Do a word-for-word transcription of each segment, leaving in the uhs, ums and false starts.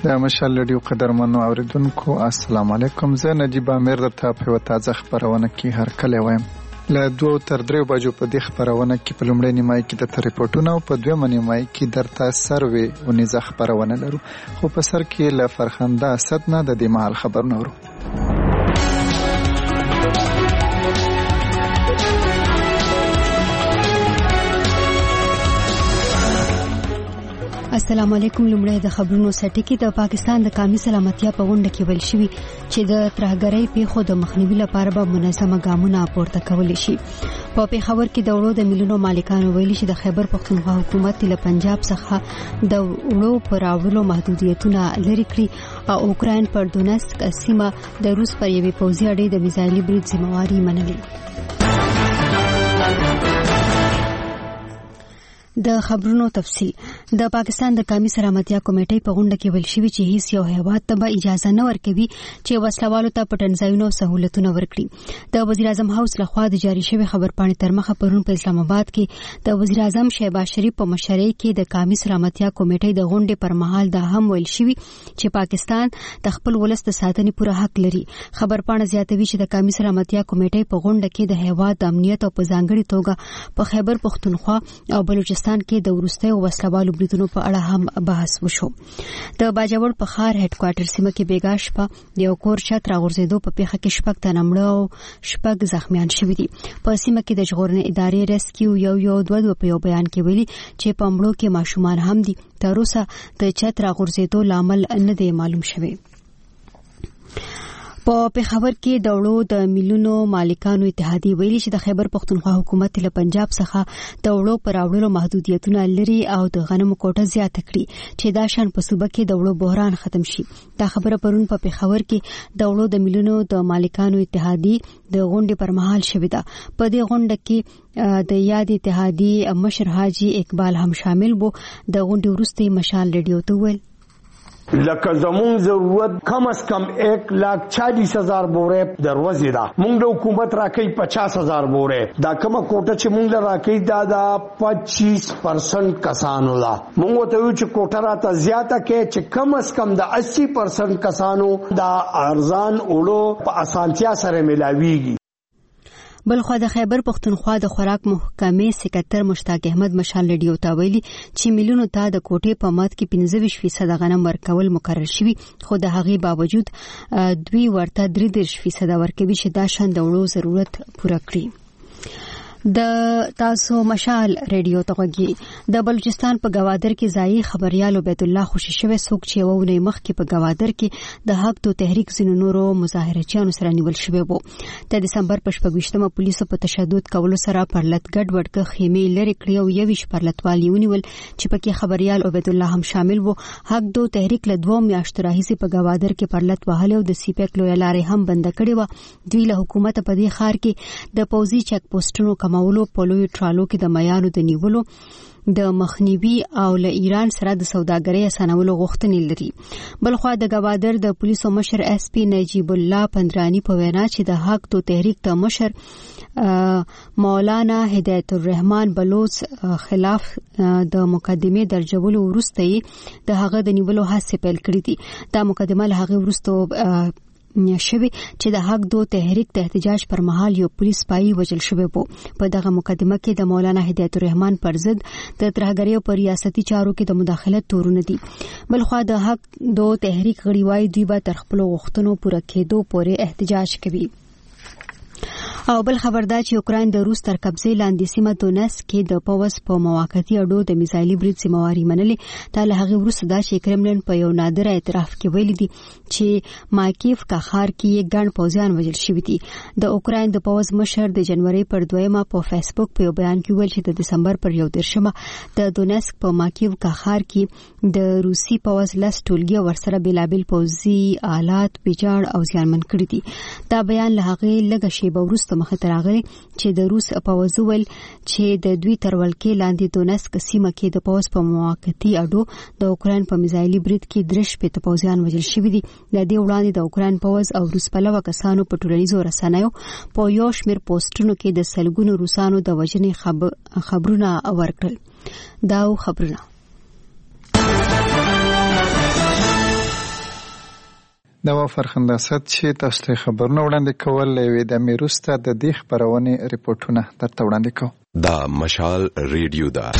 د مشال رادیو قدرمنو اوریدونکو السلام علیکم. زه نجیب امیر درته په یوه تازه خپرونه کې هرکلی وایم. له دوو تر دریو بجو په دې خپرونه کې په لومړۍ نیمایي کې درته ریپورټونه او په دویمه نیمایي کې درته سروې ونیزه خپرونه لرو، خو په سر کې له فرخنده اسد نه د دې مهال خبرونه ورو. السلام علیکم. لومړی د خبرونو سرټکی. د پاکستان د قومي سلامتیا په غونډه کې ویل شوی چې د ترهګرۍ پیښو د مخنیوي لپاره به منظمه ګامونه پورته کول شي. په پیښور کې د وړو د ملیونو مالکانو ویلي چې د خیبر پختونخوا حکومت له پنجاب څخه د وړو پر راوړلو محدودیتونه لري کړی او اوکراین پر دونسک سیمه د روس پر یوې پوځي اډې د میزایلي برید ذمہواري منلې. د خبرونو تفصیل. د پاکستان د قومي سلامتیا کمیټې په غونډه کې ویل شوی چې هیڅ یو هیواد ته به اجازه نه ورکوي چې وسلوالو ته پټنځایونه او سہولتونه ورکړي. د وزیر اعظم هاوس لخوا د جاری شوی خبرپاڼې تر مخه پرون په اسلام آباد کې د وزیر اعظم شهباز شریف په مشرۍ کې د قومي سلامتیا کمیټې د غونډې پر مهال دا هم ویل شوی چې پاکستان د خپل ولس د ساتنې پوره حق لري. خبرپاڼه زیاتوي چې د قومي سلامتیا کمیټې په غونډه کې د هیواد د امنیت او په ځانګړي توګه په خیبر پختونخوا او بلوچستان کې د وروستیو وسلوالو بریدونو په اړه هم بحث وشو. د باجوړ په ښار هډ کوارټر سیمه کې بیګا شپه د یو کور چت راغورځېدو په پیښه کې شپږ تنه مړه او شپږ زخمیان شوي دي. په سیمه کې د ژغورنې ادارې ریسکیو یو یو دوه دوه په یو بیان کې ویلي چې په مړو کې ماشومان هم دي. تر اوسه د چت راغورځېدو لامل نه دی معلوم شوی. په پیښور کې د وړو د ملیونو مالکانو اتحادیه ویلي چې د خیبر پختونخوا حکومت له پنجاب څخه د وړو پر راوړلو محدودیتونه لري او د غنمو کوټه زیاته کړي چې دا شان په صوبه کې د وړو بحران ختم شي. دا خبره پرون په پیښور کې د وړو د ملیونو د مالکانو اتحادیه د غونډې پر مهال شوې ده. په دې غونډه کې د یاد اتحادیه مشر حاجی اقبال هم شامل وو. د غونډې وروسته مشال رادیو ته ویل لکه زمون ضرورت کم از کم ایک لاکھ چالیس ہزار بورے دروازې دا مونږ د حکومت راکې پچاس ہزار بورے دا کومه کوټه چې مونږ راکې دا دا پچیس پرسنٹ کسانو دا مونږ ته یو چې کوټه راته زیاته کې چې کم از کم د اسی پرسنٹ کسانو دا ارزان اولو په اسانتیا سره ملاويږي. بلخوا د خیبر پختونخوا د خوراک محکمې سکرټر مشتاق احمد مشال رادیو ته ویلي چې ملیونو ته د کوټې په مات کې پنځه ویشت فیصد غنم ورکول مقرر شوي، خو د هغې باوجود دوی ورته درې دېرش فیصد ورکوي چې دا شان د وړو ضرورت پوره کړي. د تاسو مشال رادیو ته غږی. د بلوچستان په گوادر کې ځایي خبريال عبید الله خوشی شوی څوک چې وونه مخ کې په گوادر کې د حق تو تحریک زینو نورو مظاهرچیانو سره نیول شوی وو. د دسمبر په شپږمه پولیسو په تشدد کولو سره پرلط ګډ وډکه خیمه لري کړی او یویش پرلطوالي ونیول چې پکې خبريال عبید الله هم شامل وو. حق تو تحریک له دوه میاشتو راهیسې په گوادر کې پرلط وهلو د سی پی ایک لوی لارې هم بند کړی و. دوی له حکومت په دې خار کې د پوزي چک پوسټونو کمولو په لوی ټرالو کې د میانو د نیولو د مخنیوي او له ایران سره د سوداګرۍ اسانولو غوښتنې لري. بلخوا د گوادر د پولیسو مشر اس پی نجیب الله پندرانی په وینا چې د حق تو تحریک ته مشر مولانا هدایت الرحمن بلوچ خلاف د مقدمه درجولو وروسته د هغه د نیولو هڅه پیل کړې دي. دا مقدمه له هغه وروسته شوی چې د حق دو تحریک د احتجاج پر مهال یو پولیس پای وجل شوی وو. په دغه مقدمه کې د مولانا هدایت الرحمن پر ضد د ترهګریو پر ریاستي چارو کې د مداخلت تورونه دي. بلخوا د حق دو تحریک غړي وای دوی به تر خپل غوښتنو پوره کېدو پورې احتجاج کوي. او بل خبردار چې اوکراین د روس تر قبضې لاندې سیمه دونسک کې د پوز په موقتی اډو د میزایلي برید ذمہواري منلې. دا له هغه وروسته دا چې کرملن په یو نادر اعتراف کې ویلي دي چې ماکیف کا ښار کې ګڼ پوځیان وژل شوي دي. د اوکراین د پوز مشر د جنوري پر دویمه په فیسبوک په یو بیان کې ویل چې د دسمبر پر یو دیرشمه د دونسک په ماکیف کا ښار کې د روسي پوز لس ټولګي ورسره بلابل پوځي آلات ویجاړ او زیانمن کړي دي. دا بیان له هغه لږه شیبه وروسته مخه ته راغلی چې د روس پوځ ویل چې د دوی تر ولکې لاندې دونسک سیمه کې د پوځ په موقتی اډو د اوکراین په میزایلي برید کې درې شپېته پوځیان وژل شوي دي. د دې وړاندې د اوکراین پوځ او روس پلوه کسانو په ټولنیزو رسنیو په یو شمېر پوسټونو کې د سلګونو روسانو د وژنې خبرونه ورکړل. دا خبرونه دا و فرخنداست چې تاسو ته خبرونه وړاندې کول لوي د میروسته د دې خبرونه ریپورتونه درته وړاندې کوم. دا مشال ریډیو دا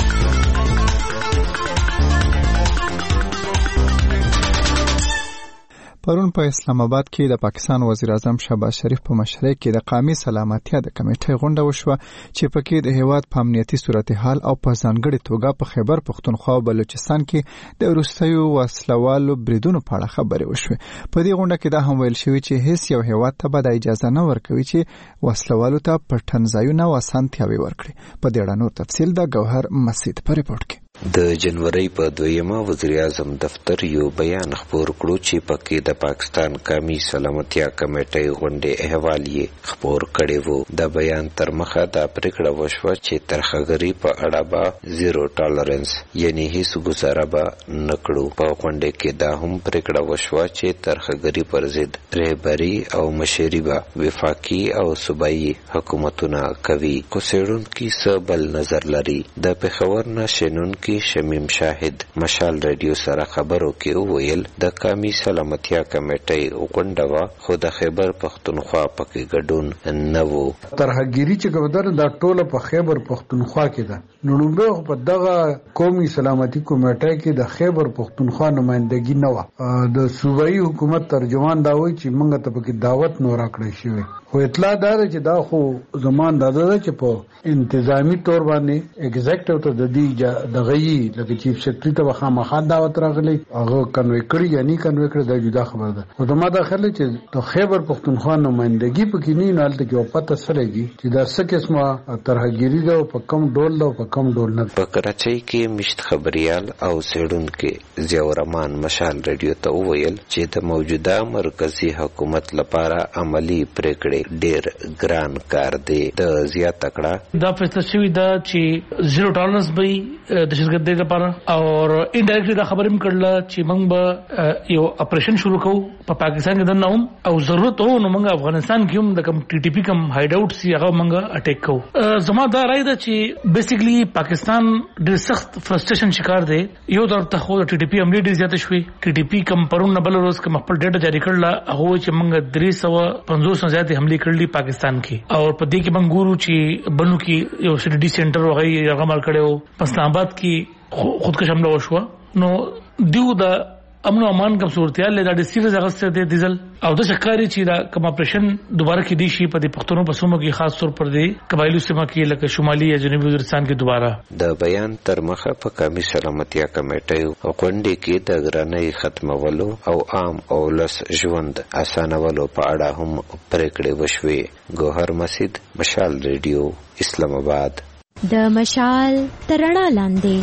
پرون په اسلام آباد کې د پاکستان وزیر اعظم شهباز شریف په مشرۍ کې د قومي سلامتیا د کمیټې غونډه وشوه چې پکې د هیواد په امنیتي صورتحال او په ځانګړي توګه په خیبر پختونخوا او بلوچستان کې د وروستیو وسلوالو بریدونو په اړه خبرې وشوې. په دې غونډه کې دا هم ویل شوی چې هیڅ یو هیواد ته به د اجازه نه ورکوي چې وسلوالو ته پټنځایونه او اسانتیاوې ورکړي. په دې اړه نور تفصیل د گوهر مسعود په ریپورت کې. د جنوري په دویمه وزیر اعظم دفتر یو بیان خبر کړو چې پکې د پاکستان قومي سلامتیا کمیټې غونډې احوال یې خبر کړی وو. د بیان تر مخه د پریکړه وشوه چې ترخګری په اړه به زیرو ټالرنس یعنی هیڅ ګزاره به نکړو. په غونډې کې دا هم پریکړه وشوه چې ترخګری پر ضد رهبری او مشري به وفاقي او صوبایي حکومتونه کوي. خو څېړونکي څه بل نظر لري. د پېښور نه شنون کې شمیم شاهد مشال رادیو سره خبرو کې وویل د قومي سلامتیا کمیټې غونډه وا خو د خیبر پختونخوا پکې ګډون نه وو. ترهګيري چې ګودر دا ټوله په خیبر پختونخوا کې ده. نو نو په دغه قومي سلامتي کمیټې کې د خیبر پختونخوا نمائندګي نه و. د صوبایي حکومت ترجمان دا وایي چې موږ ته پکې دعوت نه راکړی شوی. خو اطلاع دار چې دا خو زمان داده ده چې په انتظامی تور باندې ایگزیکټیو ته د دې دغه یي لکه چیف سیکریټری ته خامخا دعوت راغلی هغه کنوي کړی یا نه کنوي کړی دا جدا خبره ده. خو دا داخله چې د خیبر پختونخوا نمائندګي پکې نه نالته کې پته سرهږي چې دا څه قسمه ترهګيري ده په کم ډول ده په کم ډول نه. په کراچۍ کې مشت خبريال او سیډونکو ضیاء الرحمن مشال رادیو ته وویل چې د موجوده مرکزی حکومت لپاره عملی پریکړې ډېر ګران کار دی. د زیات تکړه دا فیصله شوې ده چې زیرو ټالرنس به د شرکت لپاره او انډایرکټلی دا خبرې هم کړل چې موږ به یو اپریشن شروع کوو په پاکستان کې دنه هم او ضرورت وو نو موږ افغانستان کې هم د کم ټي ټي پی کم هایډ آوټ سی هغه موږ اٹیک کوو. زما دا رائے ده چې بیسیکلی پاکستان ډېر سخت فرستریشن شکار دی. یو طرف ته خو ټي ټي پی عملی ډېر زیات شوې. ټي ټي پی کم پرون نه بل روز کوم خپل ډیټا جاری کړل هغه چې موږ درې سوه پنځوس نه زیات حمله کړلې پاکستان کې او په دې کې موږ ګورو چې بنو کې یو سټډي سنټر وغوي هغه مال کړو. په اسلام آباد کې خودکش حمله وشوه. نو دیو دا امن او امان کوم صورتيال له د سیریز اغسته د دیزل او د شکاري چې دا کوم اپریشن دوباره کې دی شي په دې پښتونو په سومو کې خاص طور پر دی قبایلی سیمه کې لکه شمالي یا جنوبي وزیرستان کې دوباره. د بیان تر مخه په قومي سلامتیا کمیټې غونډې کې د ګرانۍ ختمولو او عام او لس ژوند اسانولو په اړه هم پریکړې وشوې. گوهر مسعود مشال ریډیو اسلام آباد. د مشال ترڼا لاندې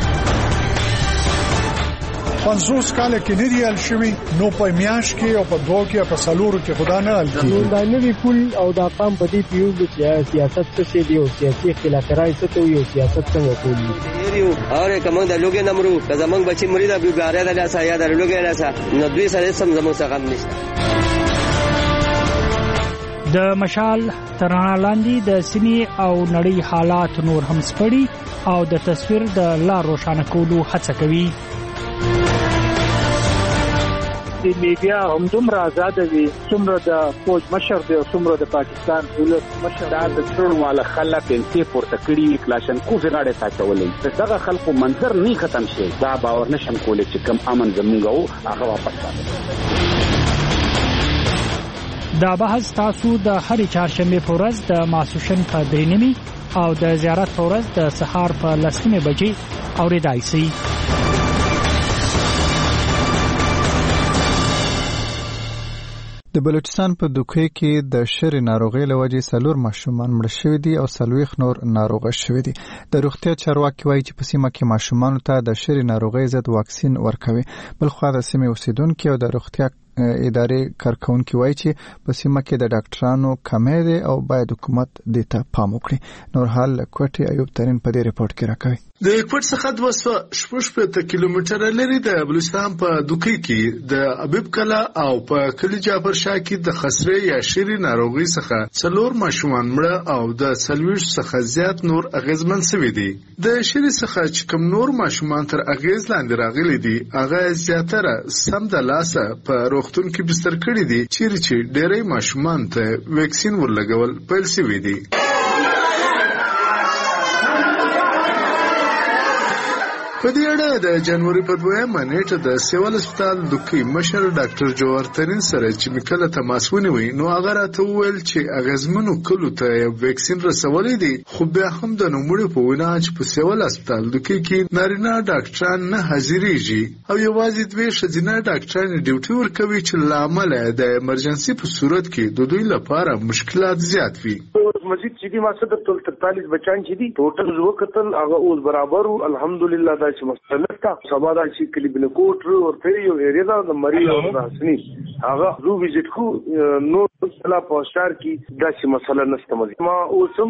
پنځوس کاله کې نه دی ال شوی نو په میاش کې او په دوه کې په سلورو کې خدا نه ال کی دا نه وی کول او دا قام په دې پیو د سیاست څه شی دی او سیاسي اختلاف راځي ته یو سیاست څنګه کولی یو اوره کوم د لوګي نمرو زمنګ بچی مرید ابو غاره د لاسه یا د لوګي لاسه نو دوی سره سم زمو څخه غم نشته. د مشال ترڼا لاندې د سیمې او نړۍ حالات نور هم سپړي او د تصویر د لار روښانه کولو هڅه کوي. د میډیا هم دومره آزاد وي څومره د فوج مشر دی او څومره د پاکستان دولت مشر دا د ټول والا خلک انتي پورته کړي کلاشن کو زغاړه ساتولې دغه خلکو منظر نه ختم شي دا باور نشم کولای چې کم امن زمونږ هغه واپس راځي. دا بحث تاسو د هرې چهارشنبه په ورځ د ماسوشن په درې نیمې او د زیارت په ورځ د سهار په لسمه بجې اورېدای شئ. د بلوچستان په دوکې کې د شری ناروغي لوجې سلور ماشومان مړ شوي دي او سلويخ نور ناروغه شوي دي. د روغتیا چارواکي وایي چې په سیمه کې ماشومان ته د شری ناروغي ضد واکسین ورکوي. بل خو د سیمې اوسیدونکو او د روغتیا ادارې کارکونکو وایي چې په سیمه کې د ډاکټرانو کمی دی او باید حکومت دې ته پام وکړي. نور حال کوټي ایوب ترين په دې ریپورت کې راکوي. د کوټ څخه دوه سوه شپږ کیلومتره لري د بلوچستان په دوکې کې د ابيب کلا او په کلی جعفر شاه کې د خسرې یا شری ناروغي څخه څلور ماشومان مړه او د څلويښت څخه زیات نور اغیزمن شوي دي. د شری څخه چې کوم نور ماشومان تر اغیز لاندې راغلي دي هغه زیاتره سم د لاسه په روغ روغتون کې بستر کړي دي چیرې چې ډېری ماشومان ته ویکسین ورلګول پیل شوی دی. په دې اړه د جنوري په دویمه نیټه د سیول هسپتال دوکي مشر ډاکټر جوهر ترین سره چې مکله تماس ونیوي نو هغه راته وویل چې اغیزمنو کلو ته ویکسین رسولی دي، خو بیا هم د نوموړي په وینا چې په سیول هسپتال دوکي کې نارینه ډاکټران نه حاضرېږي او یوازې دوی ښځینه ډاکټران ډیوټي ورکوي چې له امله د ایمرجنسي په صورت کې د دوی لپاره مشکلات زیات وي. مزید چې دی ماسه د ټول ترتالیس بچان چې دي ټوټل زو قتل هغه اوس برابر الحمدلله دا چې مستند تا سبا دا چې کلی بل کوټ او پیریو ایریا دا د مریض او حسنی هغه زو وزټ کو نو سلا پوسټر کی دا چې مسله نشته مزید ما اوسم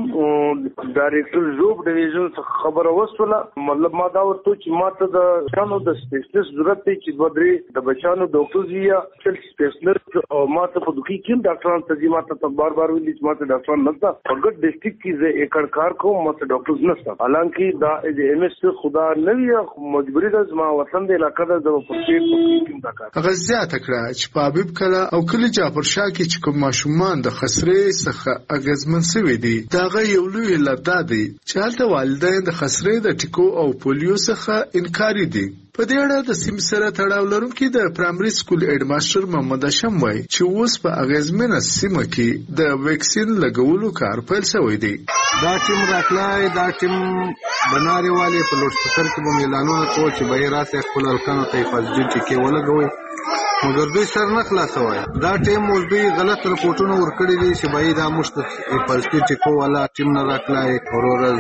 ډایرکټر جوب ډیویژن خبر اوسوله مطلب ما دا ورته چې ما ته د شانو د سپیشلیست ضرورت دی چې بدري د بچانو ډاکټر زییا چل سپیشلیست او ما ته په دوی کې ډاکټران ته ما ته بار بار ویل چې ما ته ډاکټران نشته فقط ډسټریکټ کې زه ایکړ کار کوم مته ډاکټرز نشته، حالانکه دا د ایم ایس خدا نه وی مجبوری ده زما وطن د علاقې د پرسپیټ کې دا کار هغه زیاته کړه چې په حبیب کله او کلی جعفر شاه کې چې کوم ماشومان د خسرې څخه اغیزمن شوي دي داغه یو لوی علت دا دی چې هلته والدین د خسرې د ټیکو او پولیو څخه انکاري دي. په دې اړه د سیم سره تړاو لرونکي د پرایمري سکول هډ ماستر محمد هاشم وایي چې اوس په اغیزمنه سیمه کې د ویکسین لګولو کار پیل شوی دی. دا ټیم راتلای دا ټیم بناري والی په لوډ سپیکر کې به اعلانونه کوي چې به راسه خپل الکانو ته حفاظتي ټیکې ولګوي، مګر دوی سر نه خلاصوي. دا ټیم اوس دوی غلط رپورټونه ورکړي دي چې به دا مشت حفاظتي ټیکو والا ټیم نه راتلای اورورز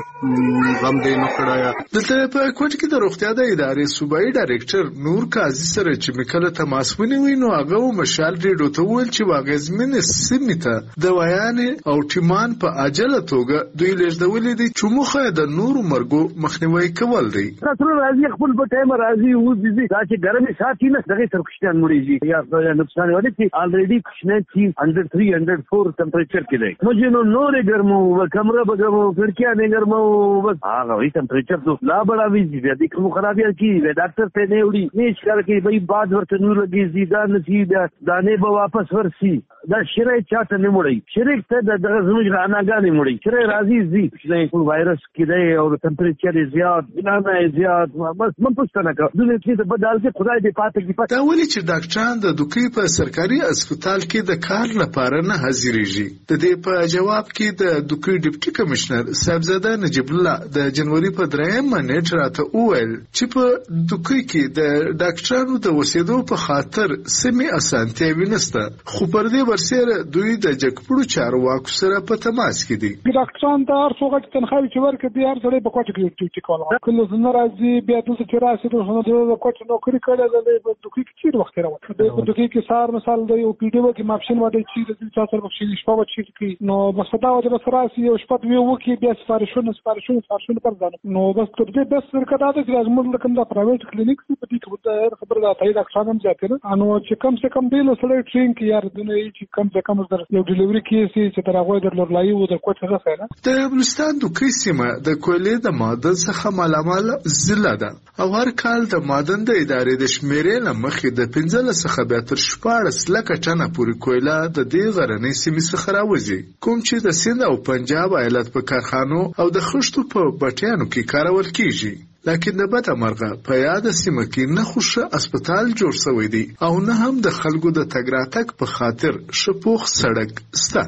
موږ غم دې نه کړایا. دلته په کوټ کې د روغتیا د ادارې صوبایي ډایرکټر نور قاضي سره چې مکله تماس ونیوي نو هغه مشال ریډو ته ویل چې واغزمن سیمې ته د ویانې او ټیمان په عاجله توګه دوی لږدولې دي چې مخه د نورو مرګو مخنیوي کول دي. راځي راځي خپل په ټایم راځي او دي دا چې ګرمي ساتي نه دغه ترکشتان مړیږي یا نقصان ولې چې الریډي کښنه چې under three under four ټمپریچر کې دی نو جنو نورې ګرمو و کمره بګمو کړکیا نه ګرمو بس هغه وی ټمپریچر تو لا بڑا وی دي کوم خرابي کی ډاکټر ته نه وړي نه ښکار کوي به بعد ورته نور لګي زیاده نصیب دانه به واپس ورسي دا شری چاته نه مړي شری ته د دغه زموږ راناګانې مړي شری راځي زی چې کوم وایرس کې دی او ټمپریچر زیات بنانه زیات بس من پوښتنه کوم دغه چې په بدل کې خدای دې پاتې کې پاتې ولې چې ډاکټران د دوکي په سرکاري هسپتال کې د کار لپاره نه حاضرېږي. د دې په جواب کې د دوکي ډیپټي کمشنر صاحبزاده نجیب الله د جنوري په درېیمه نیټه راته وویل چې په دوکي کې د ډاکټرانو د وسیدو په خاطر سمې اسانتیاوې نشته، خو پر دې ورسره دوی د جګپړو چارواکو سره په تماس کې دي. ډاکټران د هر څوک چې تنخواهي چې ورکړي دی هر سړی په کوټه کې ډیوټي کوي، کله څنګه راځي بیا دغه چې راځي د کوټه نوکری کړي د دوکي کې چیر وخت راوړي د دوکي کې سار مثال د یو پی ډي او کې ماپشن وړي چې د چا سره مخشي شپه وچی کې نو بس دا وجه بس راسي او شپه وی وکي بیا سفارښونه سفارښونه سفارښونه پر ځان نو بس تر دې بس ورکړه دا چې موږ کوم د پرایویټ کلینیک په دې کې د خبر راځي ډاکټران هم ځاتره انو چې کم څه کم دی له سړی ټرین کې یار دنه چې کم څه کم در یو ډیلیوري کیسې چې تر هغه در لورلای وو د کوټه راځي نه د بلوچستان د کیسمه د کویلې د معدن څخه مالامال ضلع ده او هر کال د معدن د ادارې د شمیرې لمخې د پنځل څخه به تر شپاړس لکه ټنه پورې کویلا د دې غرنۍ سیمې څخه راوځي کوم چې د سند او پنجاب ایالت په کارخانو او د خښتو په بټیانو کې کارول کیږي. لکه د بده مرغه په یاد سیمه کې نه خوشه هسپتال جوړ شوی دی او نه هم د خلکو د تګ راتګ په خاطر شپوخ سړک سته.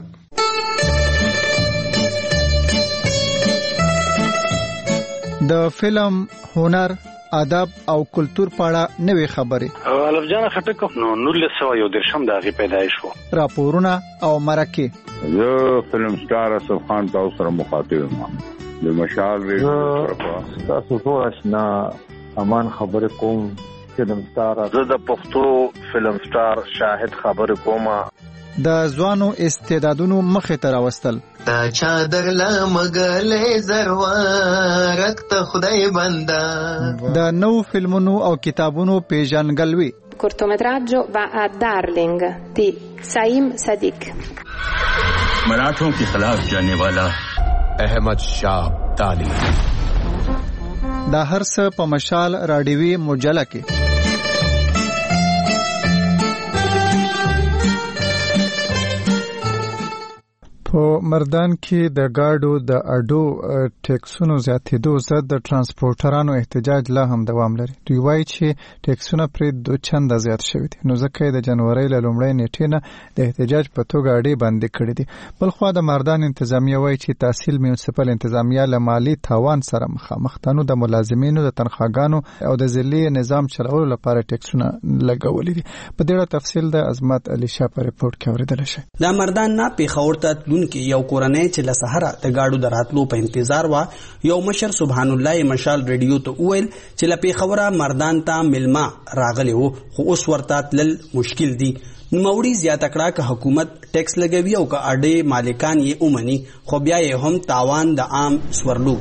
د فلم، هنر، ادب او کلچر په اړه نوې خبرې الف جان خټک نو نولس سوه یو درشم د هغې پیدایش و راپورونه او مرکې. زه فلم سټار اسف خان تاسو سره مخاطب یم د مشال ریډیو تاسو ټول آشنا امان خبر کوم فلم سټار زه د پښتو فلم سټار شاهد خبر کوم د ځوانو استعدادونو مخې ته راوستل تا چادر لمغلې زروارک ته خدای بندا د نو فلمونو او کتابونو پیژنګلوي. cortometraggio va a Darling di Saim Sadiq. मराठों के खिलाफ जाने वाला अहमद शाह अब्दाली. دا هر څه په مشال راډیوي مجله کې په مردان کې د گاډو د اډو ټیکسونو زیاتېدو ضد د ترانسپورټرانو احتجاج لا هم دوام لري. دوی وایي چې ټیکسونه پرې دوه چنده زیات شوي دي، نو ځکه د جنوري له لومړۍ نیټې نه د احتجاج په توګه اډې بندې کړې دي. بلخوا د مردان انتظامیه وایي چې تحصیل میونسپل انتظامیه له مالي تاوان سره مخامخ ده، نو د ملازمینو د تنخواګانو او د ضلعي نظام چلولو لپاره ټیکسونه لګولي دي. په دې اړه تفصیل د عظمت علي شاه په ریپورت کې اوریدل شي. د مردان نه پیښور ته کې یو کورنۍ چې له سحره د گاډو د راتلو په انتظار وا، یو مشر سبحان الله مشال ریډیو ته وویل چې له پیښوره مردان ته ملما راغلی وو، خو اوس ورته تلل مشکل دي. نوموړي زیاته کړه چې حکومت ټیکس لګوي او که اډې مالکان یې اومني، خو بیا یې هم تاوان د عام سورلو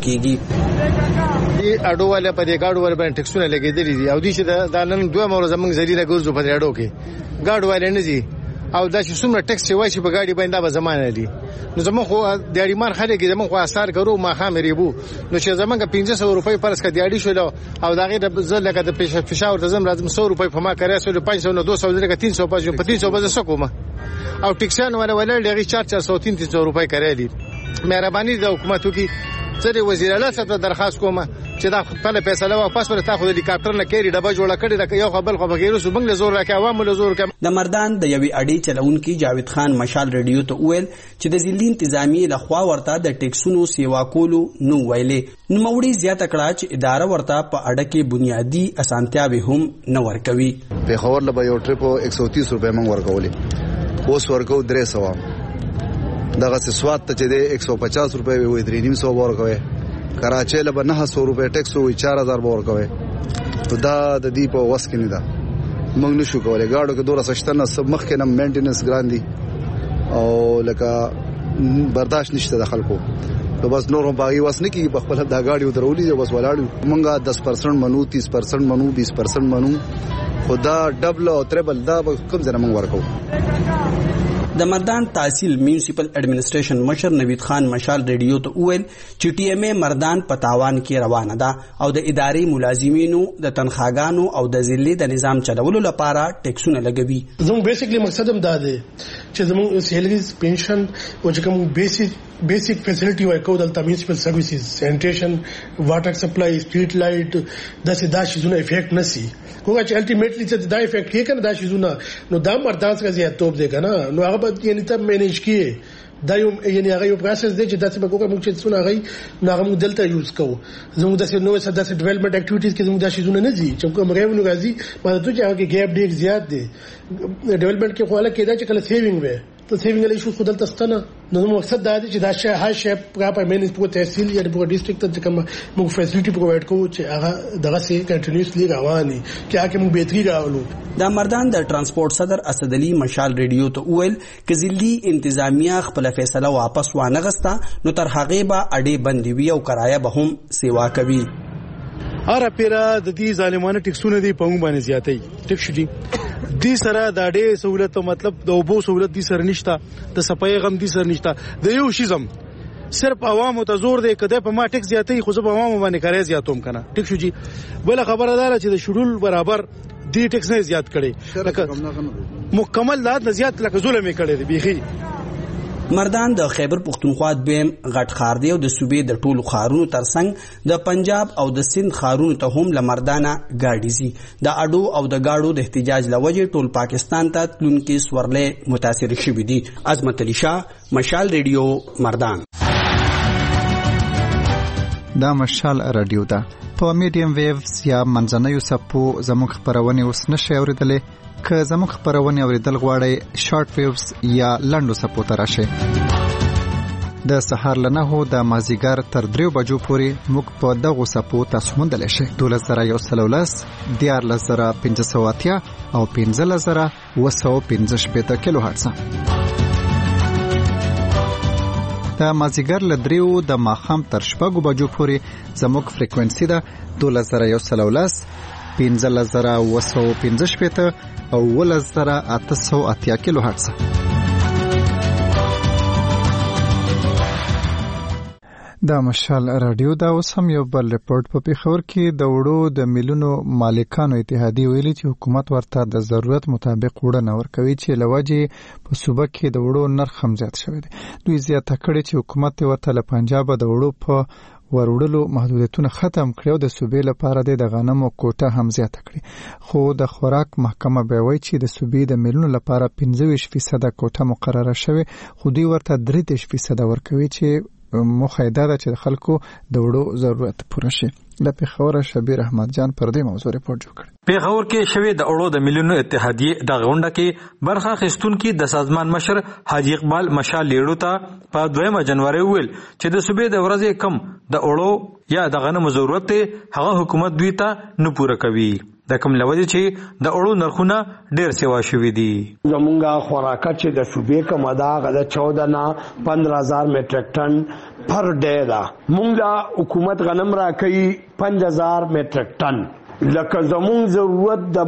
کیږي. دی اډو والا په دې گاډو ور باندې ټیکسونه لګېدلي دي او دوی چې د نن دوه مور زمنګ زریره ګرځو په دې اډو کې گاډو والا نه دي او دا چې څومره ټیکس چې وای چې په گاډي باندې به زمانه دي. نو زموږ خو د اړیمان خلک زموږ خو اثر ګرو ما خامري بو، نو چې زمونږ پنځه سوه روپۍ پرس کا دیاړي شو او دا غي د زل لکه د فشاور د زم لازم سو روپۍ په ما کړیا سو پنځه سوه نو دوه سوه لکه تین سوه په په تین سوه بز سکوما او ټیکسان ولا ولا لغي چار چار سوه تین سوه روپۍ کړی دي. مهرباني د حکومت کی سره وزیر اعلی ته درخواست کوم چې دا خپل فیصله واپس ورته تاخذ هلیکاپټر نه کېری ډبه جوړه کړي دا یو خپل خو بغیر سو بنگله زور راکې عوام له زور کم. د مردان د یوې اډې چلونکي جاوید خان مشال ریډیو ته ویل چې د ضلعي انتظامی له خوا ورته د ټیکسونو سیوا کولو نو ویلې. نوموړي زیاته کړه چې اداره ورته په اډه کې بنیادی اسانتیاوې هم نه ورکوي. پیښور له یو ټریپو ایک سو تیس روپۍ موږ ورکولې، اوس ورکو درې سوه. دغه سواد ته چې د ایک سو پچاس روپۍ وي درې نیم سو ورکوي. کراچۍ له به نه سو روپۍ ټیکس وي چار هزار به ورکوي. نو دا د دې په وس کې نه ده، موږ نشو کولی. ګاډو کې دوره سشتنه سب مخکې نه مینټیننس ګران دي او لکه برداشت نشته د خلکو، نو بس نور هم باغي وس نه کیږي. په خپل دا ګاډي درولي او بس ولاړو. موږ دس پرسنټ منو، تیس پرسنټ منو، بیس پرسنټ منو، خدا ډبل او تریبل دا کوم ځای موږ ورکو. د مردان تحصیل میونسپل اډمنسټریشن مشر نوید خان مشال ریډیو ته وویل چې ټي ایم ای مردان په تاوان کې روانه ده او د اداري ملازمینو د تنخواګانو او د ضلعي د نظام چلولو لپاره ټیکسونه لګوي. زموږ بیسیکلی مقصد هم دا دی چې زموږ سیلریز، پنشن او چې کوم بیسیک بیسیک فیسلټي ورکو دلته میونسپل سرویسز، سینیټیشن، واټر سپلای، سټریټ لایټ، داسې دا شیزونه افیکټ نسی کومه چې الټیمیټلی چې دا افیکټ کې کنه دا شیزونه نو دا مردان څخه زیات توپ دی کنه، نو هغه به یعنی ته مینیج کیه. دا یو یعنی هغه یو پروسس دی چې داسې به کومه موږ چې څونه هغه نو هغه موږ دلته یوز کوو. زموږ داسې نو څه داسې ډیولپمنٹ اکټیویټیز کې زموږ دا شیزونه نه دي چې کوم ریونیو راځي ما ته چې هغه ګیپ ډیر زیات دی. ډیولپمنٹ کې خو له کېدا چې کله سیوینګ وي ته سیوینګ له شو خدل تستنه. نو مقصد دا دی چې دا شی هاي شی پراپر مینج په تحصیل یا په ډیسټریکټ ته کوم موږ فیسیلیټي پرووایډ کوو چې هغه دغه سي کنټینیوسلی رواني چې هغه موږ بهتري راولو. د مردان د ترانسپورت صدر اسد علي مشال ریډیو ته ویل چې ضلعي انتظامیه خپل فیصله واپس وانه غستا نو تر هغه به اډې بندي وي او کرایه به هم سیوا کوي. اره پیرا د دې ظالمانه ټیکسونه دی په موږ باندې زیاتې ټیکس دي دي سره د اډې سہولت مطلب د اوبو سہولت دي سره نشته، د صفای غم دي سره نشته. د یو شیزم صرف عوامو ته زور دی کده په ما ټیکس زیاتې خو زه په عوامو باندې کارای زیاتوم کنه ټیکس جی. بل خبره ده چې د شډول برابر دی ټیکس نه زیات کړي لکه مکمل لا زیات لکه ظلم کړي دی بيخي. مردان د خیبر پختونخوا دویم غټ ښار دی او د صوبې د ټولو ښارونو ترڅنګ د پنجاب او د سند ښارونو ته هم له مردانه ګاډي ځي. د اډو او د گاډو د احتجاج لوجې ټول پاکستان ته تلونکي سورلې متاثر شوي دي. عظمت علي شاه، مشال ریډیو، مردان. دا مشال ریډیو ده په میډیم ویوز یا منځنیو څپو. زموږ خپرونې اوس نشئ اورېدلی. که زموږ خپرونې اوریدل غواړئ شارټ ویوز یا لنډو څپو ته راشئ. د سهار له نهو د مازدیګر تر دریو بجو پورې موږ په دغو څپو تاسو موندلی شئ. دولس زره یو سل او لس، دیارلس زره پنځه سوه اتیا او پنځلس زره اوه سوه پنځه شپېته کیلو هرټزه. د مازدیګر له دریو د ماښام تر شپږو بجو پورې زموږ فریکوینسي ده دولس زره یو سل او لس، پنځلس زره اوه سوه پنځه شپېته او ولس زره اته سوه اتیا کیلو هرټزه. دا مشال رادیو دا اوس هم یو بل ریپورت په پیښور کې د وړو د میلیونو مالکانو اتحادیه ویلي چې حکومت ورته د ضرورت مطابق وړه نه ورکوي چې لوجې په صوبه کې د وړو نرخ هم زیات شوی دی. دوی زیاته کړې چې حکومت ورته له پنجاب د وړو په ورولو محدودیتونه ختم کړي او د صوبې لپاره د غنمو کوټه هم زیاته کړي. خو د خوراک محکمه به وایي چې د صوبې د میلیونو لپاره پنځه ویشت فیصد کوټه مقرره شوې، خو دوی ورته درې دېرش فیصد ورکوي چې موخه دا ده چې د خلکو د وړو ضرورت پوره شي. د پیښور شبیر احمد جان پر دې موضوع ریپورت جوړ کړ. پیښور کې شوی د اړو د میلیونو اتحادیه د غونډه کې برخه اخیستونکو د سازمان مشر حاجی اقبال مشال لیړو ته په دویمه جنوري ویل چې د صوبې د ورځې کم د اړو یا د غنمو ضرورت هغه حکومت دوی ته نه پوره کوي. د کوم لوجه چې د اړو نرخونه ډیر سیوا شوي دي. زمونږه خوراکه چې د صوبې کوم ادا غده چودہ نه پندرہ ہزار میټریک ټن پر ډے دا مونږه حکومت غنم را کوي پنځه هزار میټریک ټن. لکه زمون ضرورت د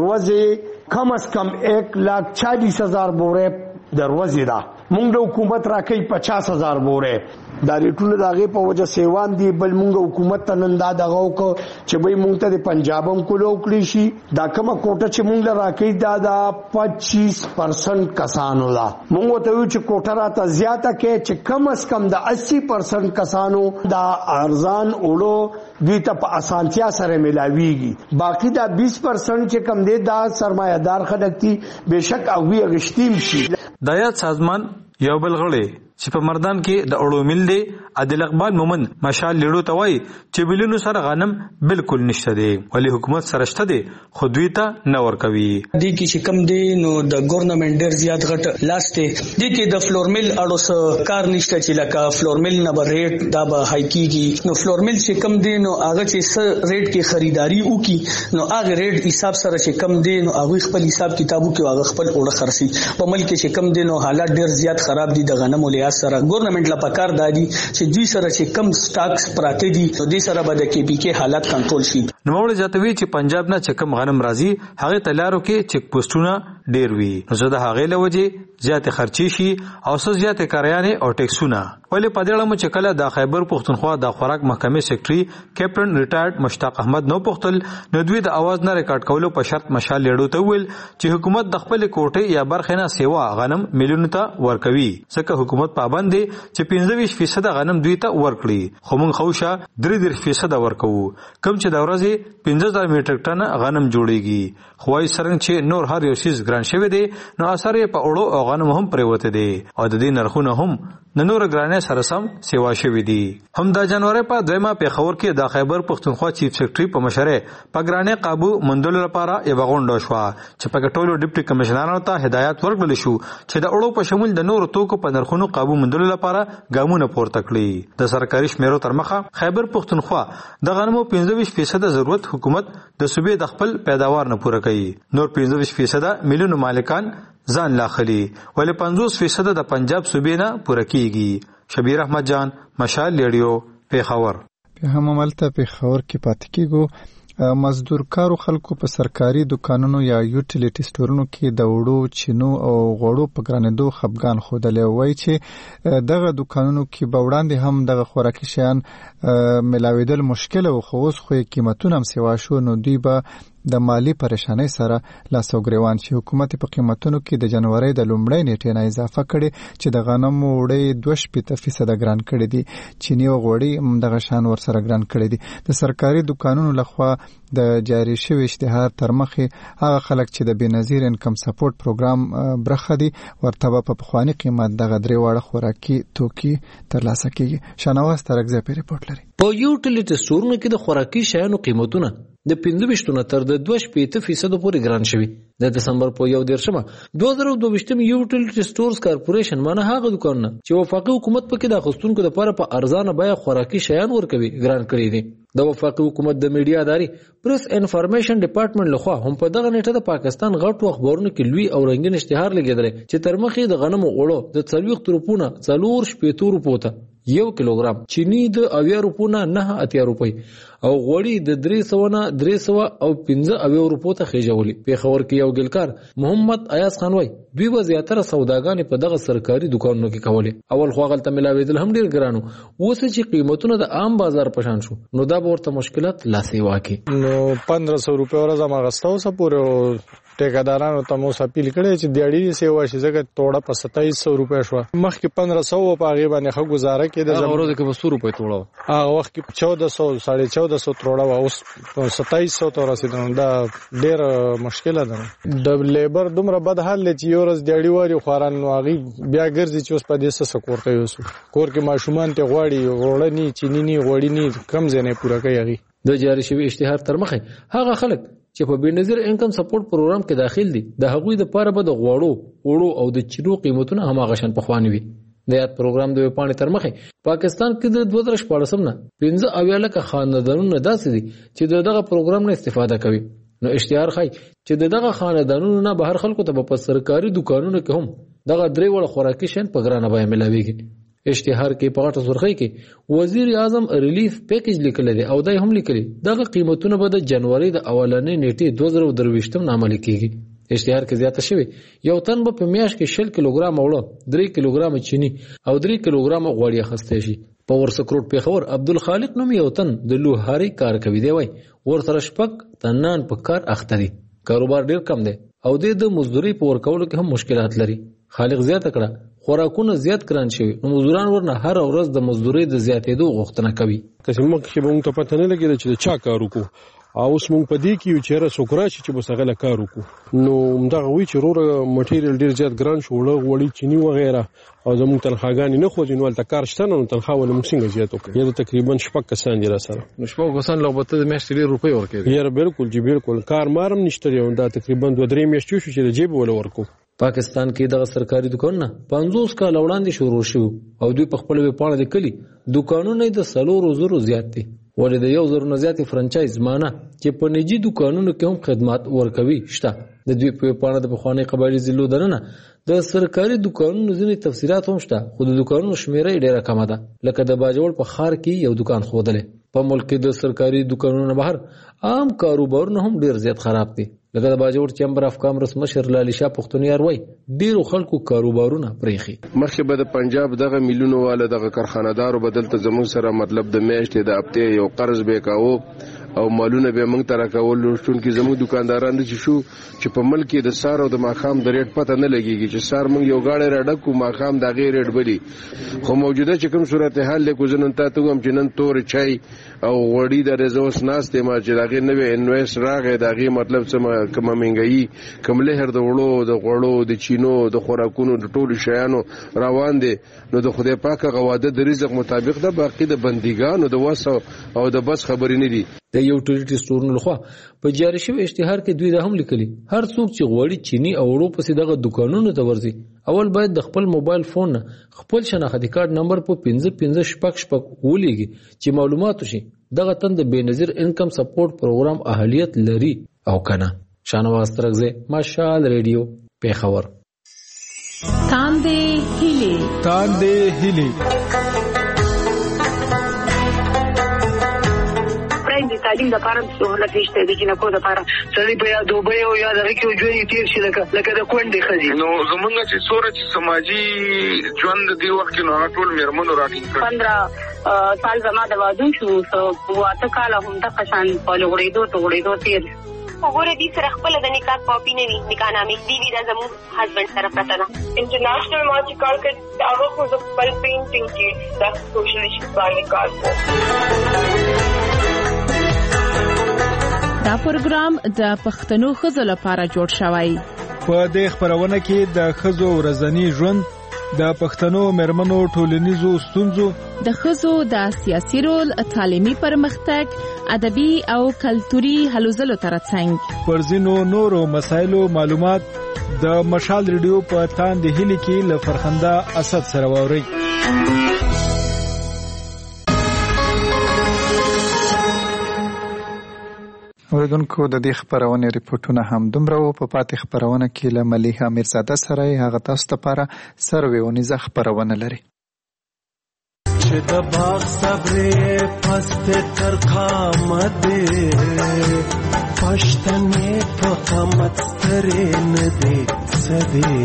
ورځې کم از کم ایک لاکھ چالیس ہزار بورے د ورځې دا مونږ د حکومت را کوي پچاس ہزار بورے. دا ریټونه داغه په وجه سیوان دی بل مونږ حکومت ته نن دا دغه کو چې به مونږ ته د پنجابم کولو کړی شي. دا کومه کوټه چې مونږ را کوي دا د پچیس پرسنٹ کسانو دا مونږ ته یو چې کوټه را ته زیاته کې چې کم از کم د اسی پرسنٹ کسانو دا ارزان اولو دوی ته په اسانتیا سره ملاویږي. باقی دا بیس پرسنٹ چې کم دی دا سرمایه‌دار خلک دي بهشک او وی غشتیم شي. د یاد سازمان یو بل غړي چې په مردان کې د اړو مل دی عادل اقبال مومن مشال لیړو ته وایي چې بلونو سره غنم بالکل نشته دی ولی حکومت سره شته دی خو دوی ته نه ورکوي. دی کې چې کم دی نو د ګورنمنت ډیر زیات غټ لاس دی. دی کې د فلور مل اړو سره کار نشته چې لکه فلور مل نه به ریټ دا به هاي کیږي. نو فلور مل چې کم دی نو هغه چې س ریټ کې خریداري وکي نو هغه ریټ حساب سره چې کم دی نو هغه خپل حساب کتابو کې هغه خپل اړه خرسي. په ملک کې چې کم دی نو حالات ډیر زیات خراب دي. د غنمو لیا سره ګورنمنت لا پکار دادي چې دوی سره چې کم سٹاکس پراته دي نو دوی سره به د کې پی کې حالات کنټرول شي. نو موږ جاتوي چې پنجاب نه چې کم غنم راځي هغه تلارو کې چیک پوسټونه ډیر وي نو زه د هغه لوجه زیات خرچي شي او څه زیات کاریانه او ټیکسونه. ولې په دې اړه چې کله د خیبر پښتونخوا د خوراک محکمې سیکریټري کیپټن ریټایرډ مشتاق احمد نو پختل نو دوی د اواز نه ریکارډ کولو په شرط مشال لیړو ته ویل چې حکومت د خپل کوټې یا برخه نه سیوا غنم میلیون ته ورکوي ځکه حکومت پابند دی چې پنځه ویشت فیصد غنم دوی ته ورکړي خو موږ خوشا درې دېرش فیصد ورکوو کوم چې د ورځې پنځه زره میټریک ټن غنم جوړیږي. خوای سرنګ چې نور هر یو شیز ګران شوی دی نو اثر یې په اړو او غنم هم پریوته دی او د دې نرخونه هم د نور ګرانه سره سم سیوا شوی دی. هم د جنوري په دویمه پیښور کې د خیبر پښتونخوا چیف سیکریټري په مشره په ګرانه قابو مندل لپاره یو غونډه شو چې په ټولو ډیپټي کمشنرانو ته هدایت ورکړل شو چې د اړو په شمول د نور توکو په نرخونو قابو مندل لپاره ګامونه پورته کړي. د سرکاري شمیرو تر مخه خیبر پښتونخوا د غنمو پنځه ویشت فیصد ضرورت حکومت د صوبې د خپل پیداوار نه پوره کوي. نور پنځه ویشت فیصد میلیونو مالکان ځان لاخلي ولې پنځوس فیصد د پنجاب صوبې نه پوره کیږي. شبیر احمد جان مشال لیډیو پیښور. په هم عملته پیښور کې پاتې کیږو. مزدور کارو خلکو په سرکاري دکانونو یا یوټیلیټي سټورونو کې د وړو چینو او غوړو په ګرانېدو خپګان خوده وایي چې دغه دکانونو کې به وړاندې هم دغه خوراکي شیان ملاویدل مشکل او خو اوس خو قیمتونه هم سیوا شو نو دوی به د مالی پریشانۍ سره لاس او ګریوان شي. حکومت په قیمتونو کې د جنوري د لومړۍ نیټې نه اضافه کړي چې د غنمو وړي دوه شپېته فیصد ګران کړي دي. چینی او غوړي هم دغه شان ور سره ګران کړي دي. د سرکاري دکانونو لخوا د جاری شوی اشتهار تر مخې هغه خلک چې د بنظیر انکم سپورټ پروګرام برخه دي ورته په پخوانی قیمت دغه درې واړه خوراکي توکي ترلاسه کیږي. شنواز ترګزه په ریپورت لري. په یوټیلیټي سټورونو کې د خوراکي شیانو قیمتونه د پنځه ویشت نه تر د دوه شپېته فیصد پورې ګران شوي. د دسمبر په یو دیرشمه دوه زره دوه ویشتم یوټیلیټي سټورز کارپوریشن مانه هغه دکانونه چې وفاقي حکومت پکې د اخیستونکو لپاره په ارزانه بیه خوراکي شیان ورکوي ګران کړي دي. د وفاقي حکومت د میډیا اداري پریس انفارمیشن ډپارټمنټ لخوا هم په دغه نیټه د پاکستان غټو اخبارونو کې لوی او رنگین اشتهار لګیدل چې تر مخې د غنمو اوړو د څلوېښت روپونه څلور شپېته روپو ته یو کیلوګرام، چینی د اویا روپو نه نه اتیا روپۍ او غوړي د درې سوه نه درې سوه او پنځه اویا روپو ته خېژولي. پېښور کې یو ګلکار محمد ایاز خان وایي دوی به زیاتره سوداګانې په دغه سرکاري دوکانونو کې کولې. اول خو هغلته ملاوېدل هم ډېر ګران وو، اوس چې قیمتونه د عام بازار په شان شو نو دا به ورته مشکلات لا سیوا کړي. نو پندرہ سو روپۍ ورځ هم اخیسته اوسه پورې ټیکادارانو ته مو سپیل کړی چې د اړې سیوا شي ځکه توړه په ستایس سو روپۍ شوه. مخکې پندرہ سو په هغې باندې ښه ګزاره کېده، هغه ورځ کې به څو روپۍ توړه وه، هغه وخت کې چودہ سو ساڑھے چودہ سو توړه وه، اوس ستایس سو ته ورسېده. دا ډېره مشکله ده. د لیبر دومره بد حال دی چې یو ورځ د اړې واري خواران نو هغې بیا ګرځي چې اوس په دې څه څه کور کوي. اوس کور کې ماشومان ته غواړي، غوړه نی چیني نی غوړي نی، کم ځای نه پوره کوي هغې. د جاري شوي اشتهار تر مخې هغه خلک چې په بېنظیر انکم سپورټ پروګرام کې داخل دي د هغوی دپاره به د غوړو وړو او د چینو قیمتونه هماغه شان پخواني وي. د یاد پروګرام د ویبپاڼې تر مخې پاکستان کې د دوه زره شپاړسم نه پنځه اویا لکه خاندانونه داسې دي چې د دغه پروګرام نه استفاده کوي. نو اشتهار ښایي چې د دغه خاندانونو نه بهر خلکو ته به په سرکاري دوکانونو کې هم دغه درې وړه خوراکي شیان په ګرانه بیه میلاویږي. اشتهار کې په غټه سرخۍ کې وزیر اعظم ریلیف پیکج لیکلی دی او دا هم لیکلی دغه قیمتونه به د جنوري د اولنۍ نیټې دوه زره درویشتم نه عملي کېږي. اشتهار کې زیاته شوی یو تن به په میاشت کې شل کیلوګرام اوړه، درې کیلوګرام چینی او درې کیلوګرام غوړي اخیستی شي. په ورسکروټ پېښور عبدالخالق نوم یو تن د لوهاري کار کوي دی، وایي ورسره شپږ تنان په کار اخته دي، کاروبار ډېر کم دی او د مزدوري په ورکولو کې هم مشکلات لري. خالق زیاته کړه خوراکونه زیات ګران شوي نو مزدوران ورنه هر ورځ د مزدورۍ د زیاتېدو غوښتنه کوي. که مخکې به موږ ته پته نه لګېده چې د چا کار وکړو، او اوس موږ په دې کې یو چې یاره څوک راشي چې بس هغه له کار وکړو. نو همدغه وایي چې وروره مټیریل ډېر زیات ګران شو، اوړه غوړي چیني وغیره، او زموږ تنخواګانې نه خوځي نو هلته کار شته نه، نو تنخوا ولې موږ څنګه زیات وکړو. یا د تقریبا شپږ کسان دي را سره. نو شپږ کسان له به ته د میاشتې ډېر روپۍ ورکوې؟ یاره بلکل جی بلکل، کار مار هم نشته دی. دا تقریبا دوه درې میاشتې شو چې د جیب وله ورکو. پاکستان کې دغه سرکاري دوکانونه پنځوس کاله وړاندې شروع شوي او دوی په خپله ویبپاڼه لیکلي دوکانونه یې د څلورو زرو زیات دي، ولې د یو زرو نه زیاتې فرانچایز مانه چې په نجي دوکانونو کې هم خدمات ورکوي شته. د دوی په ویبپاڼه د پخوانۍ قبایلي ضلعو دننه د سرکاري دوکانونو ځینې تفصیلات هم شته، خو د دوکانونو شمېره یې ډېره کمه ده. لکه د باجوړ په ښار کې یو دوکان ښودلی. په ملک کې د سرکاري دوکانونو نه بهر عام کاروبارونه هم ډېر زیات خراب دي. لکه د باجوړ چیمبر اف کامرس مشر لالی شاه پښتونیار وایي ډېرو خلکو کاروبارونه پرېښي. مخکې به د پنجاب دغه میلیونو والا دغه کارخانهدارو به دلته زموږ سره مطلب د میاشتې د هفتې یو قرض به یې کاوه او مالونه به موږ ته راکول. چونکې زموږ دوکانداران چې شو چې په ملک کې د سار او د ماښام د ریټ پته نه لګېږي چې سار موږ یو ګاډی راډک کړو، ماښام د هغې ریټ بلي. خو موجوده چې کوم صورتحال دی، کو زه نن تا ته ووایم چې نن تورې چای او غوړي د زه اوس ناست یم چې د هغې نوی انویس راغی، د هغې مطلب څه کومه مهنګایي، کوم لهر د وړو د غوړو د چینو د خوراکونو د ټولو شیانو روان دی. نو د خدای پاک هغه واده د رزق مطابق ده، باقي د بندګانو د وس او د بس خبرې نه دي. د یوټیلیټي سټورونو لخوا په جاري شوي اشتهار کې دوی دا هم لیکلي هر څوک چې غوړي چینی او وړو پسې دغه دوکانونو ته ورځي اول باید د خپل موبایل فون نه خپل شناختی کارت نمبر په پنځه پنځه شپږ شپږ ولیږي چې معلومات وشي دغه تن د بېنظیر انکم سپورټ پروګرام اهلیت لري او کنه. شانواز ترغزه، مشال ریډیو، پیښور. تاندې هیلې تاندې هیلې د تعلیم د پاره سہولت نشته د جنکو د پاره سړي په یاد دوبه او یاد هغه کې ژوند تیر شي لکه لکه د کونډې خزي. نو زمونږ چې سوره چې سماجی ژوند دی وخت نو ټول میرمنو راټینګ کړ. پندرہ سال زما د واده شو واته کال هم د قشان په لغړېدو ته غړېدو تیر وګوره دې سره خپل د نکاح کاپی نه وي، نکاح نامې دی وی دا زموږ هسبند سره پته ده. انټرنیشنل ما چې کار کړ هغه خو د خپل پینټینګ کې د سوشل ایشوز باندې کار کوي. دا پروګرام د پښتنو ښځو لپاره جوړ شوی. په دې خبرونه کې د ښځو ورځنی ژوند، د پښتنو مېرمنو ټولنیزو ستونزو، د ښځو د سیاسي رول، تعلیمي پرمختګ، ادبي او کلتوري هلو ځلو ترڅنګ پر ځینو نورو مسایلو معلومات د مشال ریډیو په تاندې هیلې کې له فرخنده اسد سره واورئ. اوریدونکو د دې خبرونه ریپورتونه هم دومره وو. په پاتې خبرونه کې له ملیحه میرزاده سره هغه تاسو ته لپاره سروي ونیزه خبرونه لري. چې د باغ صبرې پست ترخه مده پښتنې په قامت سترې نه دي سدي.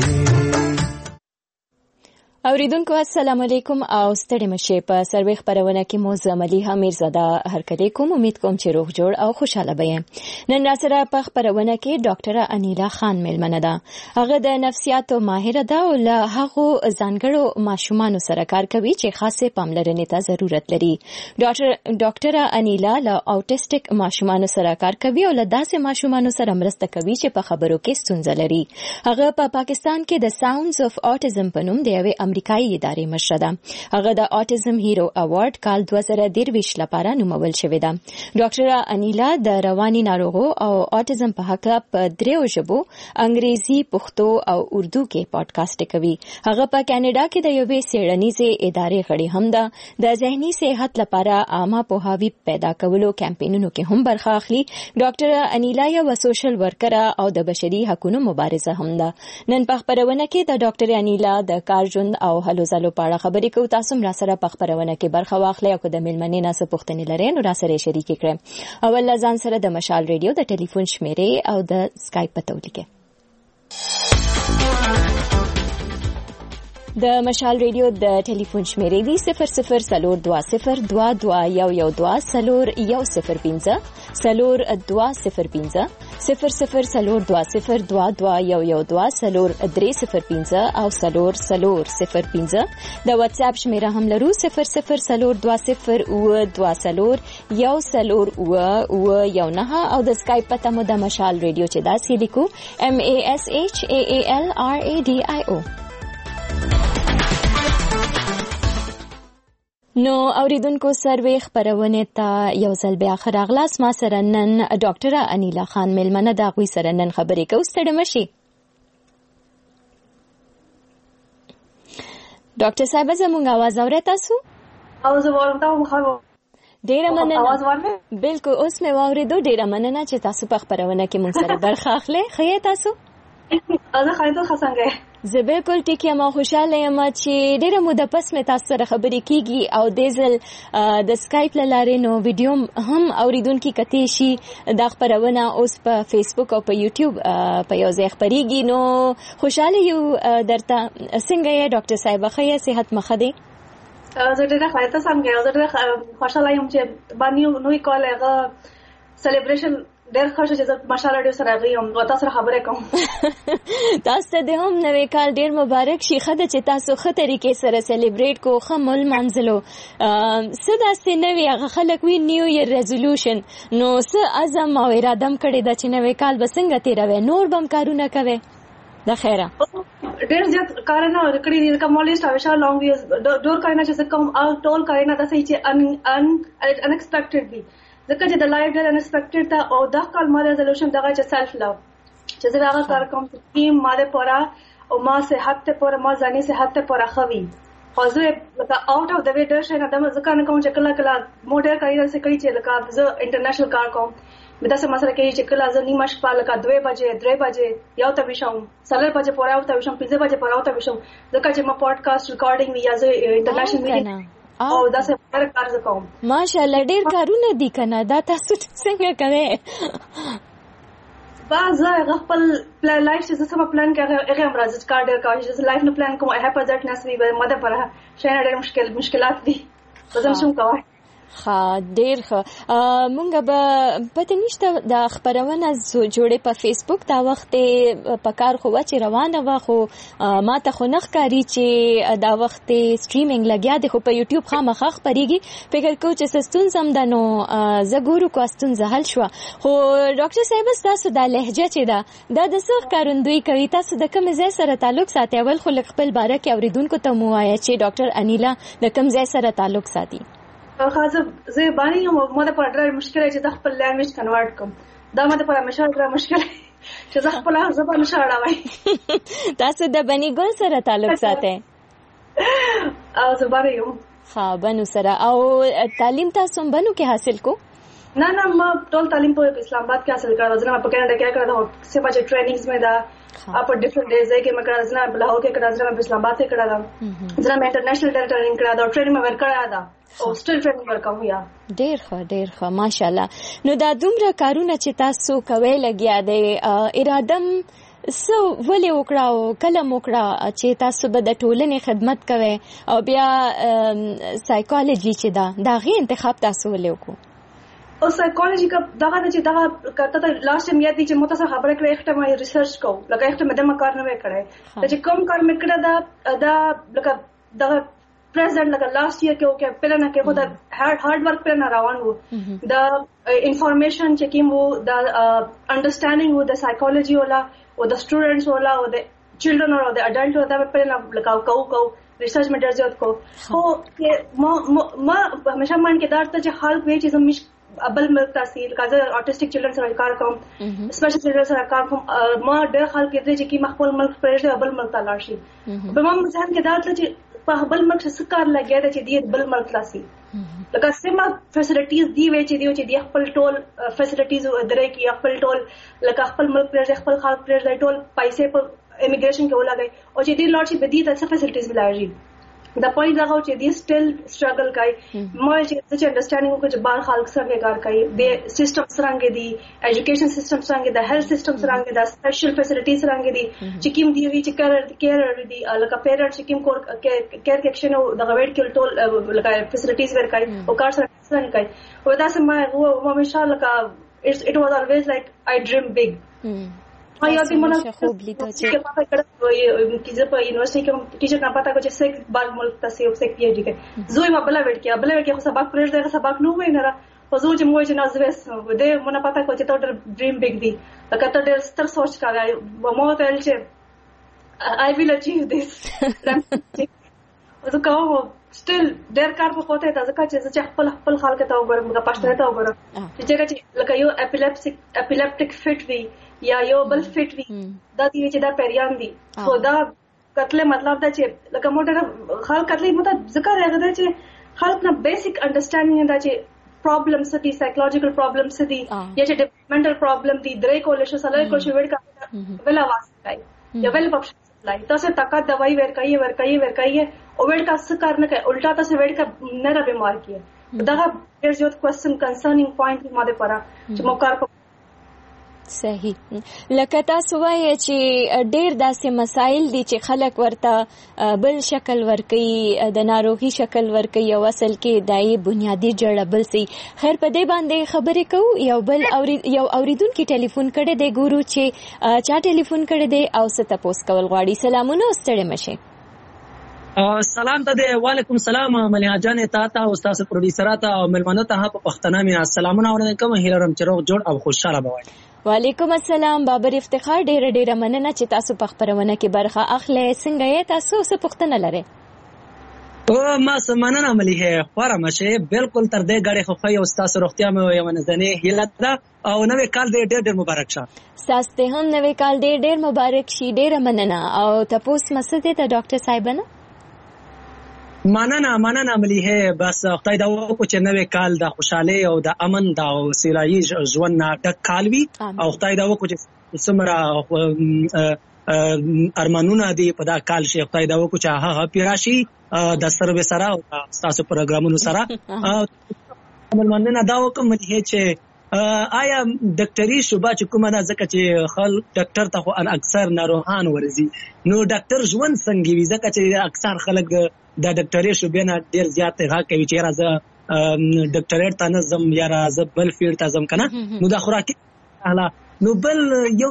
اوریدونکو السلام علیکم او ستړي مشه. په سروي خبرونه کې مو زملي حمیر زاده هرکلی کوم. امید کوم چې روغ جوړ او خوشاله بئ. نن راسره په خبرونه کې ډاکټره انیلا خان ملمنه ده. هغه د نفسیاتو ماهره ده او له هغه ځانګړو ماشومانو سره کار کوي چې خاصه پاملرنې ته ضرورت لري. ډاکټر ډاکټره انیلا له اوټیسټک ماشومانو سره کار کوي او له داسې ماشومانو سره مرسته کوي چې په خبرو کې ستونزه لري. هغه په پا پاکستان کې د ساوندز اف اوټیزم په نوم د یوې امریکایي ادارې مشره ده. هغه د اوټیزم هیرو اوارډ کال دوه زره درویشت لپاره نومول شوې ده. ډاکټره انیلا د رواني ناروغو او اوټیزم په حق په دریو ژبو انګریزي، پښتو او اردو کې پادکاسټ کوي. هغه په کاناډا کې د یوې څېړنیزې ادارې غړي هم ده. د ذهني صحت لپاره عامه پوهاوی پیدا کولو کمپاینونو کې هم برخه اخلي. ډاکټره انیلا یو سوشل ورکر او د بشري حقوقو مبارزه هم ده. نن په خبرونه کې د ډاکټر انیلا د کار ژوند او هلو ځلو په اړه خبرې کوو. تاسو هم راسره په خبرونه کې برخه واخلئ او که د میلمنې نه څه پوښتنې لرئ نو راسره یې شریکې کړئ. اول له ځان سره د مشال ریډیو د ټلیفون شمیرې او د سکایپ پته ولیکئ. د مشال ریډیو د ټلیفون شمیرې دی صفر صفر سلور دوا صفر دوا دوا یو یو دوا سلور یو صفر پنځه سلور دوا صفر پنځه صفر صفر سلور دوا صفر دوا دوا یو یو دوا سلور درې صفر پنځه او سلور سلور صفر پنځه. د واتس اپ شمیره هم لرو صفر صفر سلور دوا صفر او دوا سلور یو سلور او او یو نه او د سکایپ پته مو د مشال ریډیو چې داسې لیکو M A S H A A L R A D I O. نو اوریدونکو سروي خبرونه ته یو ځل بیا خراغلاس. ما سره نن ډاکټره انیلا خان ملمنه دا غوي سره نن خبرې کوو. ستړي مشي ډاکټر صاحب زموږ आवाज اورئ تاسو؟ आवाज اورم تاسو خو ډیره مننه. आवाज ورنه بالکل اوس مې واورېدو. ډیره مننه چې تاسو په خبرونه کې مونږ سره برخه اخلئ. خیر تاسو؟ زه خایته څنګه زه بالکل ټیک یم او خوشاله یم چې ډیره موده پس مې تاسو سره خبرې کیږي او د ځل د سکایپ لاره نو ویډیو هم اوریدونکو کته شي. دا خبرونه اوس په فیسبوک او په یوټیوب په یو ځای خبريږي. نو خوشاله یو درته. څنګه یې ډاکټر صاحب؟ خیر صحت مخه دی؟ زه ډیره خایته څنګه زه ډیره خوشاله یم چې باندې نوې کال هغه سلیبریشن ډېر خوشاله چې ماشاءالله ډېر سره غویم نو تاسو سره خبرې کوم. تاسو ته هم نوې کال ډېر مبارک شي. خدای چې تاسو ښه طریقې سره سلیبریټ کو خمل منځلو. سدا سه نوې هغه خلک وی نیو ایئر ریزولوشن نو څه عزم او اراده کړی دا چې نوې کال به څنګه تیروي نور بم کارونه کوي. د خیره ډېر زیات کارونه کړی دي کوم لیست همیشه لانګ ویز ډور کارونه چې کوم او ټول کارونه تاسو چې ان ان ان ایکسپیکټډ دي ځکه چې د لایف ډېر انسپیکټډ ته او دا کال ما ریزولوشن دغه چې سیلف لو چې زه هغه کار کوم چې ټیم ماده پورا او ما صحت ته پورا ما ځاني صحت ته پورا خوي. خو زه لکه آوټ اف د وی ډېر شي نه دمه ځکه نه کوم چې کله کله موډر کاري څه کوي چې لکه زه انټرنیشنل کار کوم مې تاسو مسله کوي چې کله زه نیمه شپه لکه دوه بجې درې بجې یو ته بشم سلور بجې پورا او ته بشم پنځه بجې پورا او ته بشم ځکه چې ما پودکاسټ ریکارډینګ یا زه انټرنیشنل میټینګ او دا څه پر کار وکوم. ماشاءالله ډېر کارونه دي کنه. دا تاسو څنګه کوي؟ باز هغه خپل پلان لایف چې څه پلان کوي هغه هم راځي کار ډېر کوي چې لایف نه پلان کوم هغه په ځات نسوي به مده پر شاین ډېر مشکل مشکلات دي. زه هم کوم ښه ډېر ښه. مونږ به پته نشته د خبرونه جوړې په فیسبوک دا وخت په کار خو چې روانه وه خو ما ته خو نه ښکاري چې دا وخت سټریمینګ لګیا دی خو په یوټیوب خامخا خپرېږي. فکر کوم چې څه ستونزه هم ده نو زه ګورو که ستونزه حل شوه. خو ډاکټر صاحب ستاسو دا لهجه چې ده دا د څه ښکارندویي کوي؟ تاسو د کوم ځای سره تعلق ساتئ؟ اول خو لږ خپل باره کې اورېدونکو ته مو ووایه چې ډاکټر انیلا د کوم ځای سره تعلق ساتي؟ خاصه زه باندې یم ماده پر ډېر مشکل چې د خپل لانګویج کنورټ کوم. دا ماده پر همیشه ډېر مشکل چې زه خپل زبان نشاړه وای. تاسو د بنی ګل سره تعلق ساتئ؟ او زه باندې یم. ها بنو سره. او تعلیم تاسو بنو کې حاصل کو؟ نه نه ما ټول تعلیم په اسلام آباد کې حاصل کړل. ځنه په کینیډا کې کړل، څه بچ ټریننګز مې دا په ډیفرنٹ ډیز کې مې کړل. ځنه په لاهور کې کړل، ځنه په اسلام آباد کې کړل، ځنه مې انټرنیشنل ټریننګ کړل دا ټریننګ مې ورکړل دا او سټل ټریننګ ورکوم. یا ډیر ښه ډیر ښه ماشاءالله. نو دا دومره کارونه چې تاسو کوي لګیا دی ارادم سو ولې وکړه او کله وکړه چې تاسو به د ټولنې خدمت کوئ او بیا سایکالوجي چې دا دا غي انتخاب تاسو ولې وکړو؟ او سایکالوجي کا دغه چې دغه کته ته لاست ټایم یاد دي چې مو تاسو خبره کړې اخته ما ریسرچ کو لکه اخته مده ما کار نه وکړای چې کوم کار مې کړه دا دا لکه دغه پریزنټ لکه لاست ایئر کې اوکې پلان کې خو دا هارد هارد ورک پلان روان وو دا انفارمیشن چې کوم وو دا انډرستانډینګ وو د سایکالوجي ولا او د سټوډنټس ولا او د چلډرن او د اډلټ ولا دا پلان لکاو کو کو ریسرچ میں ډیر زیات کو خو ما ما همیشه مان کې دار ته چې خلک وی چې زموږ ابل ملک تحصیل کازه آټیسټک چلډرن سره کار کوم سپیشل چلډرن سره کار کوم ما ډیر خلک دې چې کی مخبل ملک پرېږه ابل ملک ته لاړ شي په ما ځان کې دار ته چې په بل ملک څه کار لګیا دی چې دې بل ملک لاسي لکه سیمه فیسیلیټیز دی وی چې دی چې دی خپل ټول فیسیلیټیز درې کې خپل ټول لکه خپل ملک پرېږه خپل خلک پرېږه ټول پیسې په امیګریشن کې ولګي او چې دې لاړ شي به دې څه فیسیلیټیز ملایږي دا پوینټ دا چې دې سټل سټرګل کوي مې چې څه انډرستانډینګ وکړي چې بار خلک سره کار کوي د سیستم څنګه دي ایجوکیشن سیستم څنګه د هیلث سیستم څنګه د سپیشل فیسیلیټیز څنګه دي چې کوم دی وی چې کار کیر دي لکه پیرنټ چې کوم کور کیر کیکشن او د غوډ کې ټول لکه فیسیلیټیز ورکړي او کار سره څنګه کوي او دا سم ما هو همیشه لکه it was always like I dream big ما یاد مونږ خوب لیدو چې پاتہ کړه کیزه په یونیورسيټي کې ټیچر نه پاتہ کو چې سیک بار ملک تاسو یو سیک پی ایچ ډی کې زوی ما بلا وړ کې بلا وړ کې خو سبق پرېږ دی سبق نو وای نه را خو زه چې موږ نه زویس و دې مونږ پاتہ کو چې ټوټل ډریم بگ دی لکه ته ډېر ستر سوچ کاوه مو ته ول چې I will achieve this زه کوم still ډېر کار په کوته ته ځکه چې خپل خپل خلک ته وګورم موږ پښتو ته وګورم چې لکه یو اپیلیپسیک اپیلیپټیک فټ وی یا یو بل فټ وی دا دی چې دا پیریان دي خو دا کتله مطلب دا چې لکه موټر خلک کتله مطلب ذکر راغلی چې خلک نه بیسیک انډرستانډینګ دا چې پرابلمز دي سایکولوژیکل پرابلمز دي یا چې ډیولپمنټل پرابلم دي درې کولې شو سلای کو شو وړ کا ویل आवाज کوي یا ویل پښ لای تاسو طاقت دوايي ور کوي ور کوي ور کوي او وړ کا څه کار نه کوي الټا تاسو وړ کا نه را بیمار کیه دا ډېر زیات کوېسچن کنسرنینګ پوینټ ماده پره چې مو کار صحیح لکه تاسو وایي چې ډېر داسې مسایل دي چې خلک ورته بل شکل ورکوي د ناروغي شکل ورکوي او اصل کې دای بنیادی جړه بل سي خیر په دې باندې خبرې کوو یو بل یو اوریدونکو ټلیفون کړي دی ګورو چې چا ټلیفون کړي دی او څه تاسو کول غواړي سلامونه ستړي مشه سلام ته دی وعلیکم السلام ملیا جان ته تا او استاد پروډوسر ته او ملمنو ته په پښتنه مې سلامونه اورنه کوم هیلرم چروغ جوړ او خوشاله بوي وعلیکم السلام بابر افتخار ډیره ډیره مننه چې تاسو په خبرونه کې برخه اخلئ څنګه یې تاسو څه پوښتنه لرئ او ما سمانه عملی ہے خورا مشه بالکل تر دې غړې خو خو استاد روغتیا مې یو نزنې هیله ده او نوې کال دې ډېر ډېر مبارک شه تاسو ته هم نوې کال دې ډېر مبارک شي ډېر مننه او تاسو مسته ته ډاکټر صاحبانه مننه مننه عملی ہے بس خدای دا وکړو چې نوې کال د خوشاله او د امن د سیلایي ژوند نه ډک کال وي او خدای دا وکړو چې سمره ارمانونه دي په دا کال شي خدای دا وکړو چې هغه پیراشي د سروې سره او تاسو پروګرامونو سره مننه دا وکړم چې آیا ډاکټري شوبه چې کومه ده ځکه چې خل ډاکټر ته خو اکثر ناروغان ورزي نو ډاکټر ژوند څنګه وي ځکه چې اکثر خلک د ډاکټري شوبې نه ډېر زیات هغه کوي چې راځه ډاکټریټ ته نظم یا راځه بل فیلډ ته ځم کنه نو د خوراکي نو بل یو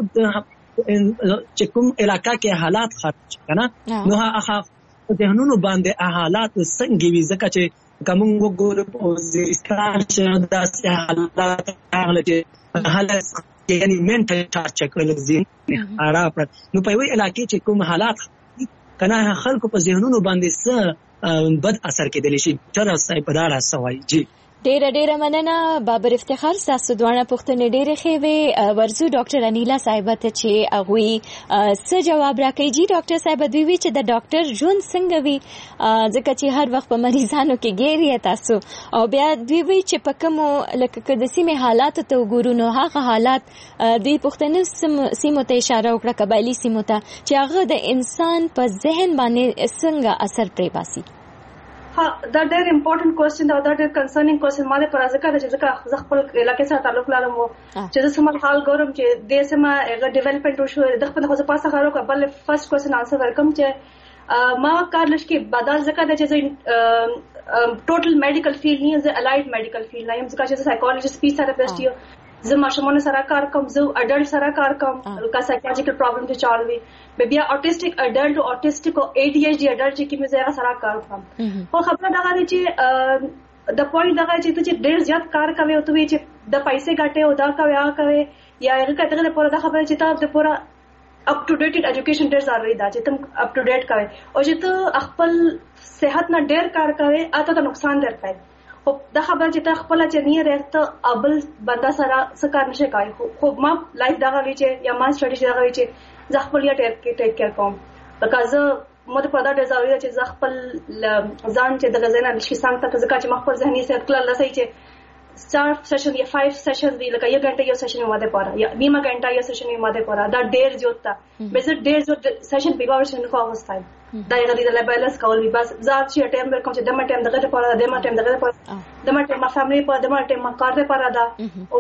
چې کوم علاقہ کې حالات خراب کنه نو هغه ذهنونو باندې حالات څنګه وي ځکه چې کوم وګورو په وزیرستان چې داسې حالات هغه چې حالات یعنی منټل ټارچر کول زین ارا پر نو په وی علاقې چې کوم حالات کنه خلکو په ذهنونو باندې څه بد اثر کېدلی شي تر اوسه په داړه سوای جی ډیره ډیره مننه بابر افتخار، تاسو دوه پوښتنې ډیره ښې وې. ورزو ډاکټر انیلا صاحب ته چې هغوی څه جواب راکړي. جی ډاکټر صاحب دوی وی چې د ډاکټر ژوند څنګه وي، ځکه چې هر وخت په مریضانو کې ګیري تاسو، او بیا دوی وی چې په کومو لکه که د سیمې حالات ته وګورو نو هغه حالات دوی پښتني سیمو ته اشاره وکړه، قبایلي سیمو ته، چې هغه د انسان په ذهن باندې څنګه اثر پرې باسي. ها دا ډېر امپورټنت کوېسچن دا دا ډېر کنسرنینګ کوېسچن ما دې پر ځکه چې ځکه زه خپل علاقې سره تعلق لرم چې زه سم حال ګورم چې د سم هغه ډیولپمنٹ وشو د خپل خو پاسه غواړم کبل فرست کوېسچن انسر ورکم چې ما کار لشکې بدل ځکه چې زه ټوټل میډیکل فیلډ نه زه الایډ میډیکل فیلډ نه یم ځکه چې سایکولوژیست سپیچ تھراپیسټ یم، زه ماشومان سره کار کوم، زه اډلټ سره کار کوم کا سایکولوژیکل پرابلم چې چالوي به بیا اوټیسټک اډلټ او اوټیسټک او ای ډی ایچ ډی اډلټ چې کوم زه سره کار کوم. خو خبره دا غواړي چې د پوینټ دا غواړي چې ته ډېر زیات کار کوي او ته چې د پیسې ګټې او دا کوي هغه کوي یا هغه کته د پوره دا خبره چې ته د پوره اپ ټو ډیټ ایجوکیشن ډېر ضروري ده چې تم اپ ټو ډیټ کوي او چې ته خپل صحت نه ډېر کار کوي اته ته نقصان درکوي. خو دا خبره چې ته خپل چې نه رهته ابل بندا سره څه کار نشي کوي. خو ما لایف دا غوي چې یا ما سټډي دا غوي چې زه خپل یا ټیک ټیک کیر کوم لکه زه مو ته په دا ډېر ضروري چې زه خپل ځان چې د غزنه نشي څنګه ته ځکه چې ما خپل ذهني صحت کله لسای چې चार सेशन या फाइव सेशन भी लगा एक घंटे या सेशन में मादे पड़ा या बीमा घंटा या सेशन में मादे पड़ा दा डेढ़ जो था बेस डेढ़ जो सेशन बिगा सेशन को अवस्था है दा ये गदी दा बैलेंस का भी बस जार ची टाइम में कम से दमा टाइम दगते पड़ा दमा टाइम दगते पड़ा दमा टाइम मा फैमिली पर दमा टाइम मा कारते पड़ा दा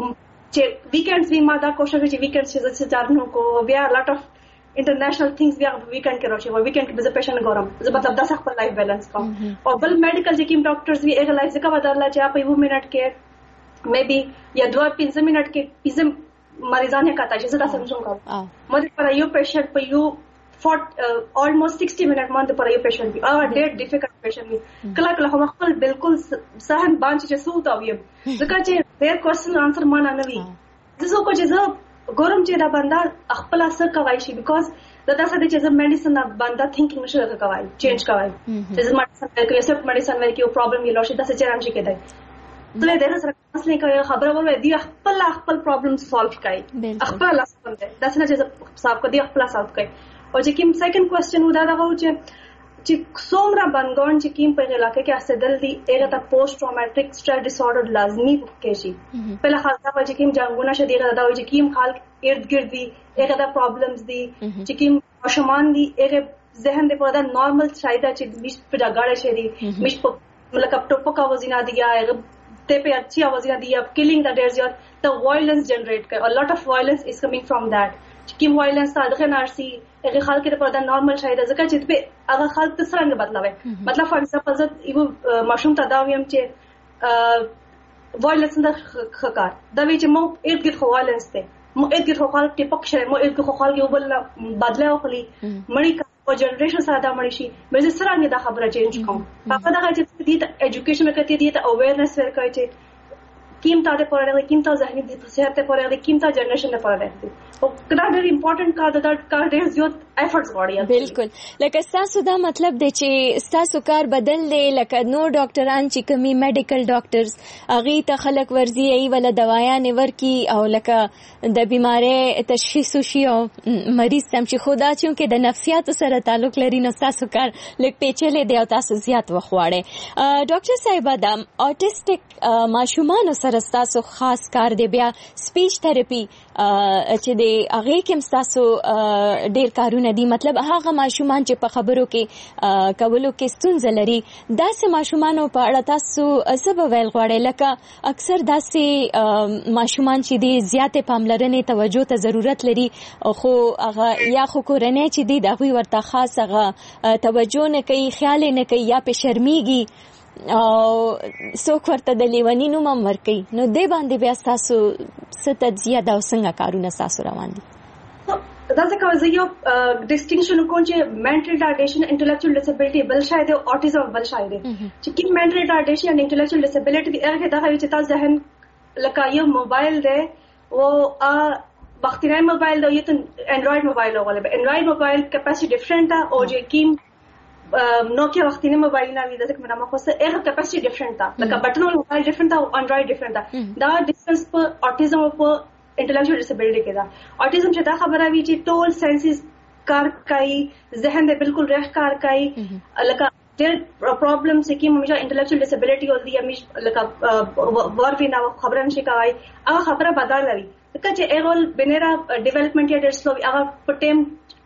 चे वीकेंड्स भी मा दा कोशिश की वीकेंड्स से जारनो को we are lot of international things भी वीकेंड के रोशे वीकेंड के पेशेंट गरम मतलब दस पर लाइफ बैलेंस का और बल मेडिकल जे किम डॉक्टर्स भी एक लाइफ का बदलला चे आप वो मिनट के मे बी या दो पंद्रह मिनट के पिज्जे मरीजाने का ताजे से समझूं का मदद पर यो पेशेंट पर यो फॉर ऑलमोस्ट सिक्सटी मिनट मंद पर यो पेशेंट भी और डेट डिफिकल्ट पेशेंट भी कला कला हम खपल बिल्कुल सहन बांच जे सूत आवियम जका जे देयर क्वेश्चन आंसर माना नवी जसो को जे गरम जे दा बंदा खपल असर कवाई शी बिकॉज़ दादा सदे जे मेडिसिन बंदा थिंकिंग नशो कवाई चेंज कवाई जे मेडिसिन के सब मेडिसिन में की प्रॉब्लम ये लोशे दस चेंज के दे तो देर सर काउंसलिंग का खबर वो दी खपल खपल प्रॉब्लम सॉल्व काई खपल असर दे दस ना जे साहब को दी खपल सॉल्व काई और जे किम सेकंड क्वेश्चन उदा दा हो जे जे सोमरा बनगोन जे किम पे इलाके के असदल दी एगा ता पोस्ट ट्रॉमेटिक स्ट्रेस डिसऑर्डर लाजमी केशी पहला खासा पर जे किम जांगुना शदी दा हो जे किम खाल इर्द गिर्द दी एगा दा प्रॉब्लम्स दी जे किम आशमान दी एगे जहन दे पदा नॉर्मल शायदा जे मिश पे गाड़े शेरी मिश मतलब कप टोप का वजिना दिया है ते पे अच्छी आवाज़ दी अब killing the there your the violence generate कर a lot of violence is coming from that किम वायलेंस ता दखे नारसी एक खाल के पर नॉर्मल शायद जका चित पे अगर खाल तसरंग बदलावे मतलब फॉर एग्जांपल जत इवो माशूम तदावियम चे वायलेंस द खकार दवी चे मो इर्द गिर्द वायलेंस ते मो इर्द गिर्द खाल के पक्ष मो इर्द गिर्द खाल के उबल बदला खली मणि का और जनरेशन सादा मणिशी मेरे सरांगे दा खबर चेंज कम पापा दा जे दी एजुकेशन में करती दी अवेयरनेस वेर करते कीमता दे पड़े कीमता जहनी दी सेहत ते पड़े कीमता जनरेशन दे पड़े और कदा वेरी इंपॉर्टेंट का दा का देयर जो एफर्ट्स बॉडी बिल्कुल लकه تاسو دا مطلب دی چې تاسو کار بدل دی لکه نو ډاکټران چې کمی میډیکل ډاکټرز اغه ته خلک ورزي ای ولا دوايان ورکی او لکه د بیماری تشخیص شي او مریض سم چې خدا چې د نفسیات سره تعلق لري نو تاسو کار لکه پیچلې دی او تاسو زیات وخواړي. ډاکټر صاحب دا اوټیسټک ماشومان سره تاسو خاص کار دی بیا سپیچ تھراپي چې دی اغه کوم تاسو ډیر کارونه دي مطلب هغه ماشومان چې په خبرو کې کولو کې ستونزه لري داسې ماشومان په اړه تاسو سبب ویل غواړئ لکه اکثر داسې ماشومان چې دي زیاتې پاملرنې توجه ته ضرورت لري خو هغه یا خو کورنۍ چې دي د هغوی ورته خاص هغه توجه نه کوي خیال نه کوي یا په شرمیږي او څوک ورته د لیوني نوم هم ورکوي نو دې باندې بیا ستاسو څه تجزیه ده او څنګه کارونه ستاسو روان دي؟ دا ځکه زه یو ډیسټینکشن کوم چې منټل ریټارډیشن انټلیکچوال ډیسابیلیټي بل شاید او اوټیزم بل شاید چې کی منټل ریټارډیشن ان انټلیکچوال ډیسابیلیټي دی هغه دا چې تاسو ذهن لکه یو موبایل دی او ا وختي موبایل دی یو انډراید موبایل ولا انډراید موبایل کیپاسټي ډیفرنٹ او چې کی نوکیا وختینه موبایل نه وی دغه منه خو سه هغه کیپاسټي ډیفرنٹ تا لکه بټن موبایل ډیفرنٹ تا انډراید ډیفرنٹ تا دا ډیفرنس په اټیزم او په انټلیکچوال ډیسابیلیټي کې دا اټیزم چې دا خبره وی چې ټول سنسز کار کوي ذهن دې بالکل رخ کار کوي لکه ډېر پرابلم چې کی مې انټلیکچوال ډیسابیلیټي ول دی مې لکه ور وی نه خبره نشي کوي هغه خبره بدل لري لکه چې ایرول بنرا ډیولپمنٹ یا ډېر سلو هغه په ټیم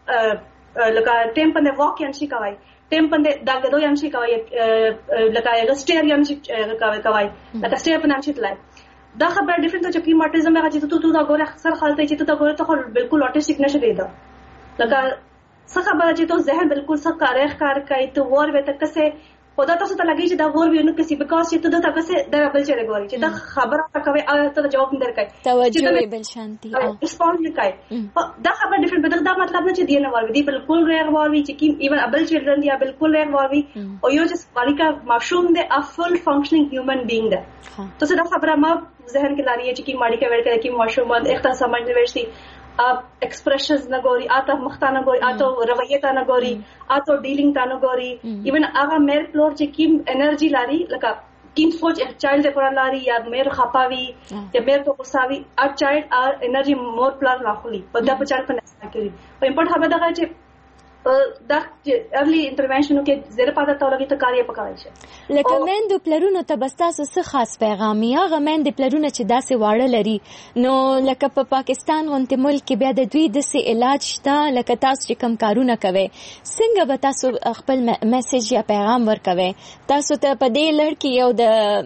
لکه ټیم په واک یا نشي کوي ټیم په دا غدو یا نشي کوي لکه هغه سټیر یا نشي کوي لکه سټیر په نشي تلای دا خبره ډیفرنٹ چې کی ماټیزم هغه چې ته ته دا ګوره اکثر خلک چې ته ګوره ته بالکل اوټیسټیک نشي دی دا لکه څه خبره چې ته ذهن بالکل څه کار کار کوي ته ور وته کسه خدا تاسو ته لګی چې دا ور وینو کسي بیکاز چې ته دا کسه دا بل چې لګوري چې دا خبره کوي او ته جواب نه درکای توجه بل شانتي ریسپونس نه کوي دا خبره ډیفرنٹ بدل دا مطلب نه چې دی نه ور وي بالکل ریغ ور وي چې کی ایون ابل چلډرن دی بالکل ریغ ور وي او یو چې بالیکا معصوم دی ا فل فنکشنینګ هیومن بینګ دی تاسو دا خبره ما ذهن کې لاري چې کی ماډی کې ورته کی معصوم اخته سمجھ نه ورسي आप एक्सप्रेशंस न गोरी आता मख्ता न गोरी आतो रवैये ता न गोरी आतो डीलिंग ता न गोरी इवन आगा मेर फ्लोर जे किम एनर्जी लारी लका किम सोच चाइल्ड दे कोरा लारी या मेर खपावी या मेर तो गुस्सावी आ चाइल्ड आ एनर्जी मोर प्लस राखली बदा पचार पर नसा करी और इंपोर्ट हबे दगा जे دا ارلی انټرونشن کې زیره پاده تولګي ته کاریه پکای شي لکه مند پلرونو ته بستاسو څه خاص پیغام یا غمند پلرونو چې داسې واړه لري نو لکه په پاکستان غونته ملک کې بیا د دوی د سي علاج شته لکه تاسو چې کم کارونه کوي څنګه به تاسو خپل میسج یا پیغام ورکوي تاسو ته په دې لړ کې یو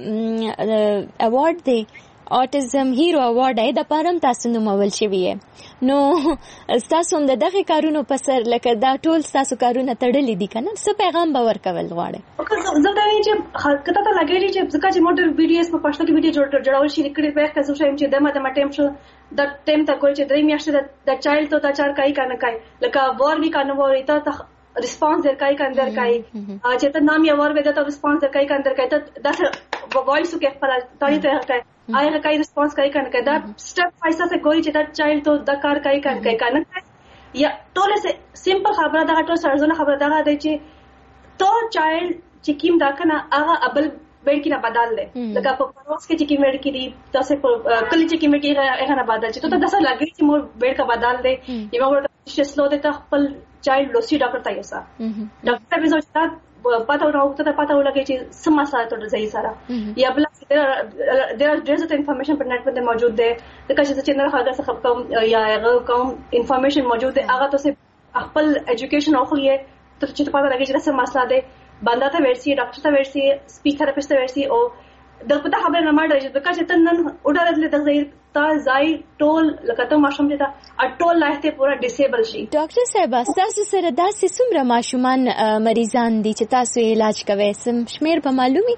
د اوارډ دی اوټیزم هیرو اوارډ ای د پارم تاسو نو مول شوی نو تاسو هم دغه کارونو په سر لکه دا ټول تاسو کارونه تړلې دي کنه څه پیغام باور کول غواړي زه دا وینم چې کته ته لګیږي چې ځکه چې موټر ویډیوز په پښتو کې ویډیو جوړ جوړول شي لیکل په کسو شایم چې دمه دمه ټیم شو د ټیم ته کوئی چې درې میاشتې د چایلډ ته دا چار کای کنه کای لکه ور وی کنه ور ته ریسپانس درکای کاندر کای چې ته نام یا ور ودا ته ریسپانس درکای کاندر کای ته دا وایس کې خپل تاړي ته هټه آیا کای ریسپانس کای کنه دا سټپ فایسا سے کوئی چې دا چایلډ ته دا کار کای کنه کای کنه یا ټول سه سیمپل خبره دا ټول سرزونه خبره دا دی چې تو چایلډ چې کیم دا کنه هغه ابل بیډ کې نه بدل دی لکه په پروس کې چې کیم بیډ کې دی تاسو په کلی چې کیم کې هغه نه بدل چې ته دا څه لګي چې مور بیډ کا بدل دی یو ورته شسلو دی ته خپل چایلډ لوسی ډاکټر ته یوسا ډاکټر به زوچتا پتا راوته ته پتا ولګي چې سم مسله ته ځای سره یا بل there are there's a information پر نت باندې موجود دی د کله چې چینل هغه څه کوم یا هغه کوم انفارمیشن موجود دی هغه ته خپل ایجوکیشن اوخلی ته چې پتا لګي چې سم مسله دی باندې ته ورسي ډاکټر ته ورسي سپیچ تھراپیسٹ ته ورسي او د پتا خبره نه ماډه چې د کله چې تنن وډارل د ځای تا ځای ټول لکه ته ماشوم ته ټول لایته پورا ډیسیبل شي ډاکټر صاحب تاسو سره داسې څومره ماشومان مریضان دي چې تاسو علاج کوي سم شمیر په معلومي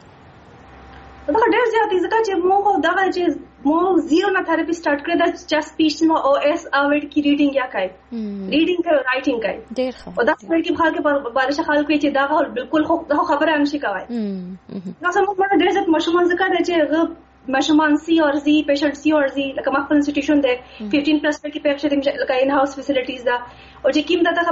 دا ډېر زیات دي ځکه چې موږ دا چې موږ زیرو نه تھراپي سٹارټ کړې دا چې سپیچ نو او اس اوډ کی ریډینګ یا کوي ریډینګ کوي رائټینګ کوي ډېر ښه او دا څه کې خلک په بارش خلک چې دا بالکل خو خبره نشي کوي نو سمو موږ ډېر زیات ماشومان ځکه چې ماشومان سی اور زی پیشنټ سی اور زی لکه مخ په انسټیټیوشن دی fifteen پلس کې پیشنټ لکه ان هاوس فیسیلیټیز دا او چې کیم دا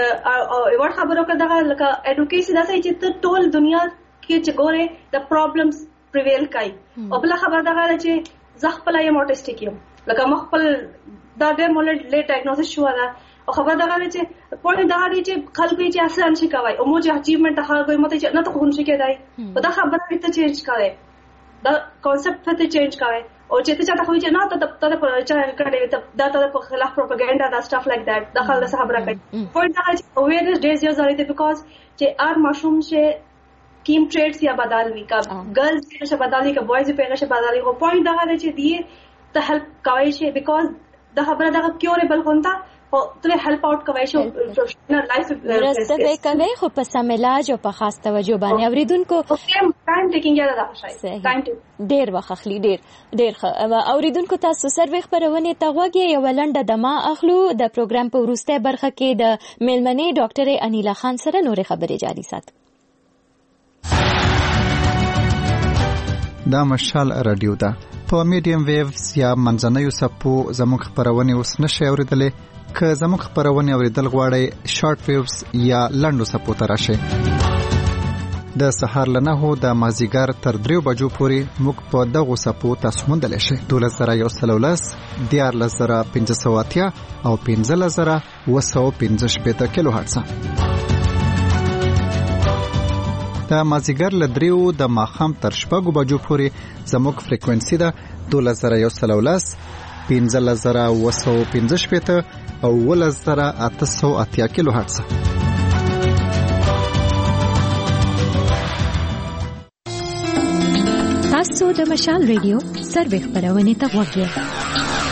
ته خبرو کړه لکه اډوکیشن دا چې ټول دنیا کې چې ګوره د پرابلمز پریویل کوي او بل خبر دا غواړي چې زه خپل یم اوټیسټیک یم لکه مخبل دا ډېر مولډ لیټ ډایګنوسس شو دا او خبر دا غواړي چې په دا غواړي چې خلک یې آسان شي کوي او موږ اچیومنت هغه کوي مته چې نه ته خون شي کېدای او دا خبره ته چینج کوي دا کانسپټ ته چینج کوي او چې ته چاته خو چې نه ته ته په چا کړي دا ته په خلاف پروپاګاندا دا سټاف لایک دیٹ دا خلک خبره کوي پوینټ دا چې اویرنس ډیز یو ځای دی بیکاز چې ار ماشوم شه کیم ټریډز یا بدل وی کا ګرلز شه بدل وی کا بوایز په شه بدل وی او پوینټ دا دی چې دی ته هیلپ کوي شه بیکاز دا خبره دا کیوریبل هونتا او ته هیلپ اوټ کوي شه پروفیشنل لایف رسته به کوي خو په سم علاج او په خاص توجه باندې اوریدونکو ټایم ټیکینګ یا دا شای ټایم ډیر وخت اخلي ډیر ډیر اوریدونکو تاسو سروي خبرونه ته وګورئ یو لنډه دما اخلو د پروګرام په وروسته برخه کې د میلمنې ډاکټر انیلا خان سره نور خبرې جاري ساتو دا مشال رادیو ده په میډیم ویوز یا منځنیو سپو زموږ خبرونه اوس نشي اوریدلې که زموږ خبرونه اوریدل غواړئ شارټ ویوز یا لنډو سپو ته راشئ. د سهار له نهو د مازیګر تر دریو بجو پورې موږ په دغو سپو تاسو موندلی شئ. دولس زره یو سل ولس، دیارلس زره پنځه سوه اتیا او پنځلس زره اوه سوه پنځه شپېته کیلو هرټزه. د مازیګر له دریو د ماښام تر شپږو بجو پورې زموږ فریکوینسي ده دولس زره یو سل ولس، پنځلس زره اوه سوه پنځه شپېته او اوولس زره اته سوه اتیا کیلو هرټزه. تاسو د مشال ریډیو سروې خبرونه ته غوږ یاست.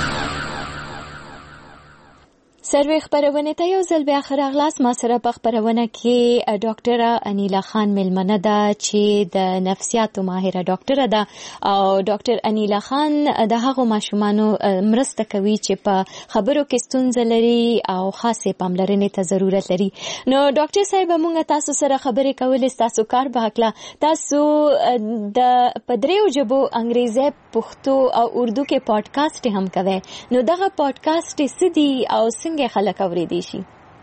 سروې خبرونه ته یو ځل بیا راغلاست. ما سره په خبرونه کې ډاکټره انیلا خان ملمنه ده چې د نفسیاتو ماهره ډاکټره ده او ډاکټر انیلا خان د هغو ماشومانو مرسته کوي چې په خبرو کې ستونزه لري او خاصه پاملرنې ته ضرورت لري. نو ډاکټر صاحب موږ تاسو سره خبرې کولې، تاسو کار به وکړه. تاسو د پدریو جبو انګریزي، پښتو او اردو کې پودکاسټ هم کوي. نو دغه پودکاسټ سدي او څنګه خلک اوریدي شي؟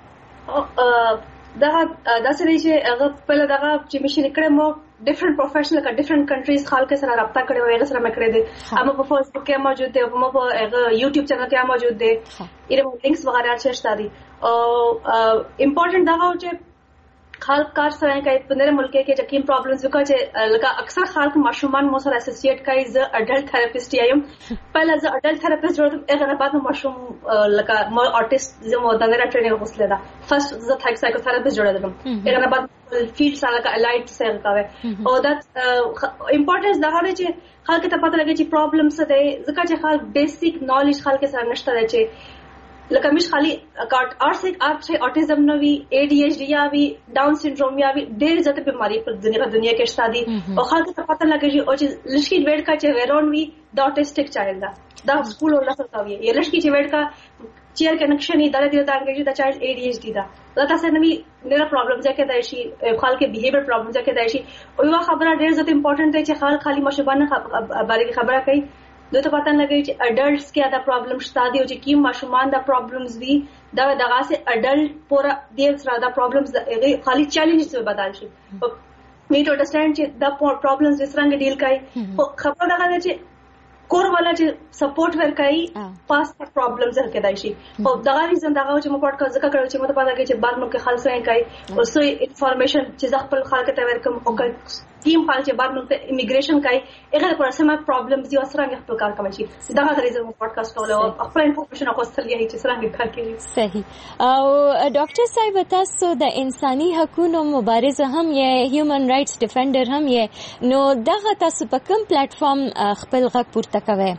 دا دا سره چې هغه په لږه چې مشي لیکره مو ډیفرنٹ پروفیشنل کا ډیفرنٹ کنټریز خلک سره رابطه کړي وي، هغه سره مې کړی دي. اما په فیسبوک کې موجود دي، په مو په یوټیوب چینل کې موجود دي، ایره لینکس وغیرہ چشته دي. او امپورټنٹ دا و چې خلک کار سره کوي په نړۍ ملک کې چې کوم پرابلمز وکړي چې لکه اکثر خلک ماشومان مو سره اسوسییټ کوي. زه اډلټ تھراپیسټ یم. پهله زه اډلټ تھراپیسټ جوړم، هغه نه بعد ماشوم لکه مو ارټیست زه مو د نړۍ ټریننګ غوښتل دا فرست زه تھاک سایکو تھراپیسټ جوړم، هغه نه بعد فیلډ سره لکه الایټ سره کوي. او دا امپورټنس دا هغه چې خلک ته پته لګي چې پرابلم څه دی، ځکه چې خلک بیسیک نالج خلک سره نشته دی چې لکه مش خالی ارسک آپ سے اوٹیزم نو وی اے ڈی ایچ ڈی یا وی ڈاؤن سنڈروم یا وی ډېر زیاته بیماری په دنیا دنیا کې شته دي. او خلک ته پته لګي چې لشکي ویډ کا چې ویرون وی د اوټیسټک چایلډ دا دا سکول ولا څه کوي یا لشکي چې ویډ کا چیر کنیکشن ای دغه د انګریزي د چایلډ اے ڈی ایچ ڈی دا دا تاسو نه وی ډېر پرابلمز کې دای شي، خلک بیهیویر پرابلمز کې دای شي. او یو خبره ډېر زیاته امپورټنت دی چې خلک خالی مشابهت باندې خبره کوي. دوی ته پته لګي چې اډلټس کې دا پرابلم شته دي او چې کوم ماشومان دا پرابلمز دي دا دغه سه اډلټ پورا دې سره دا پرابلمز خالی چیلنجز به بدل شي. می ټو انډرستانډ چې دا پرابلمز څنګه ډیل کوي. خبره دا ده چې کور والا چې سپورټ ورکړي پاس پرابلمز هر کې دای شي. او دغه ریزن دغه چې مو پودکاسټ ذکر کړو چې مو ته پته لګي چې بعد نو کې خلک څنګه کوي او سو انفارمیشن چې خپل خلک ته ورکم او ټیم خلک چې بعد نو ته امیګریشن کوي هغه پر سم پرابلمز دي او څنګه خپل کار کوي. دغه ریزن مو پودکاسټ کولو او خپل انفارمیشن او خپل یې چې څنګه کار کوي. صحیح. او ډاکټر صاحب تاسو د انساني حقوقو مبارز هم یې، هیومن رائټس ډیفندر هم یې، نو دغه تاسو په کوم پلیټ فارم خپل غږ پورته کوي؟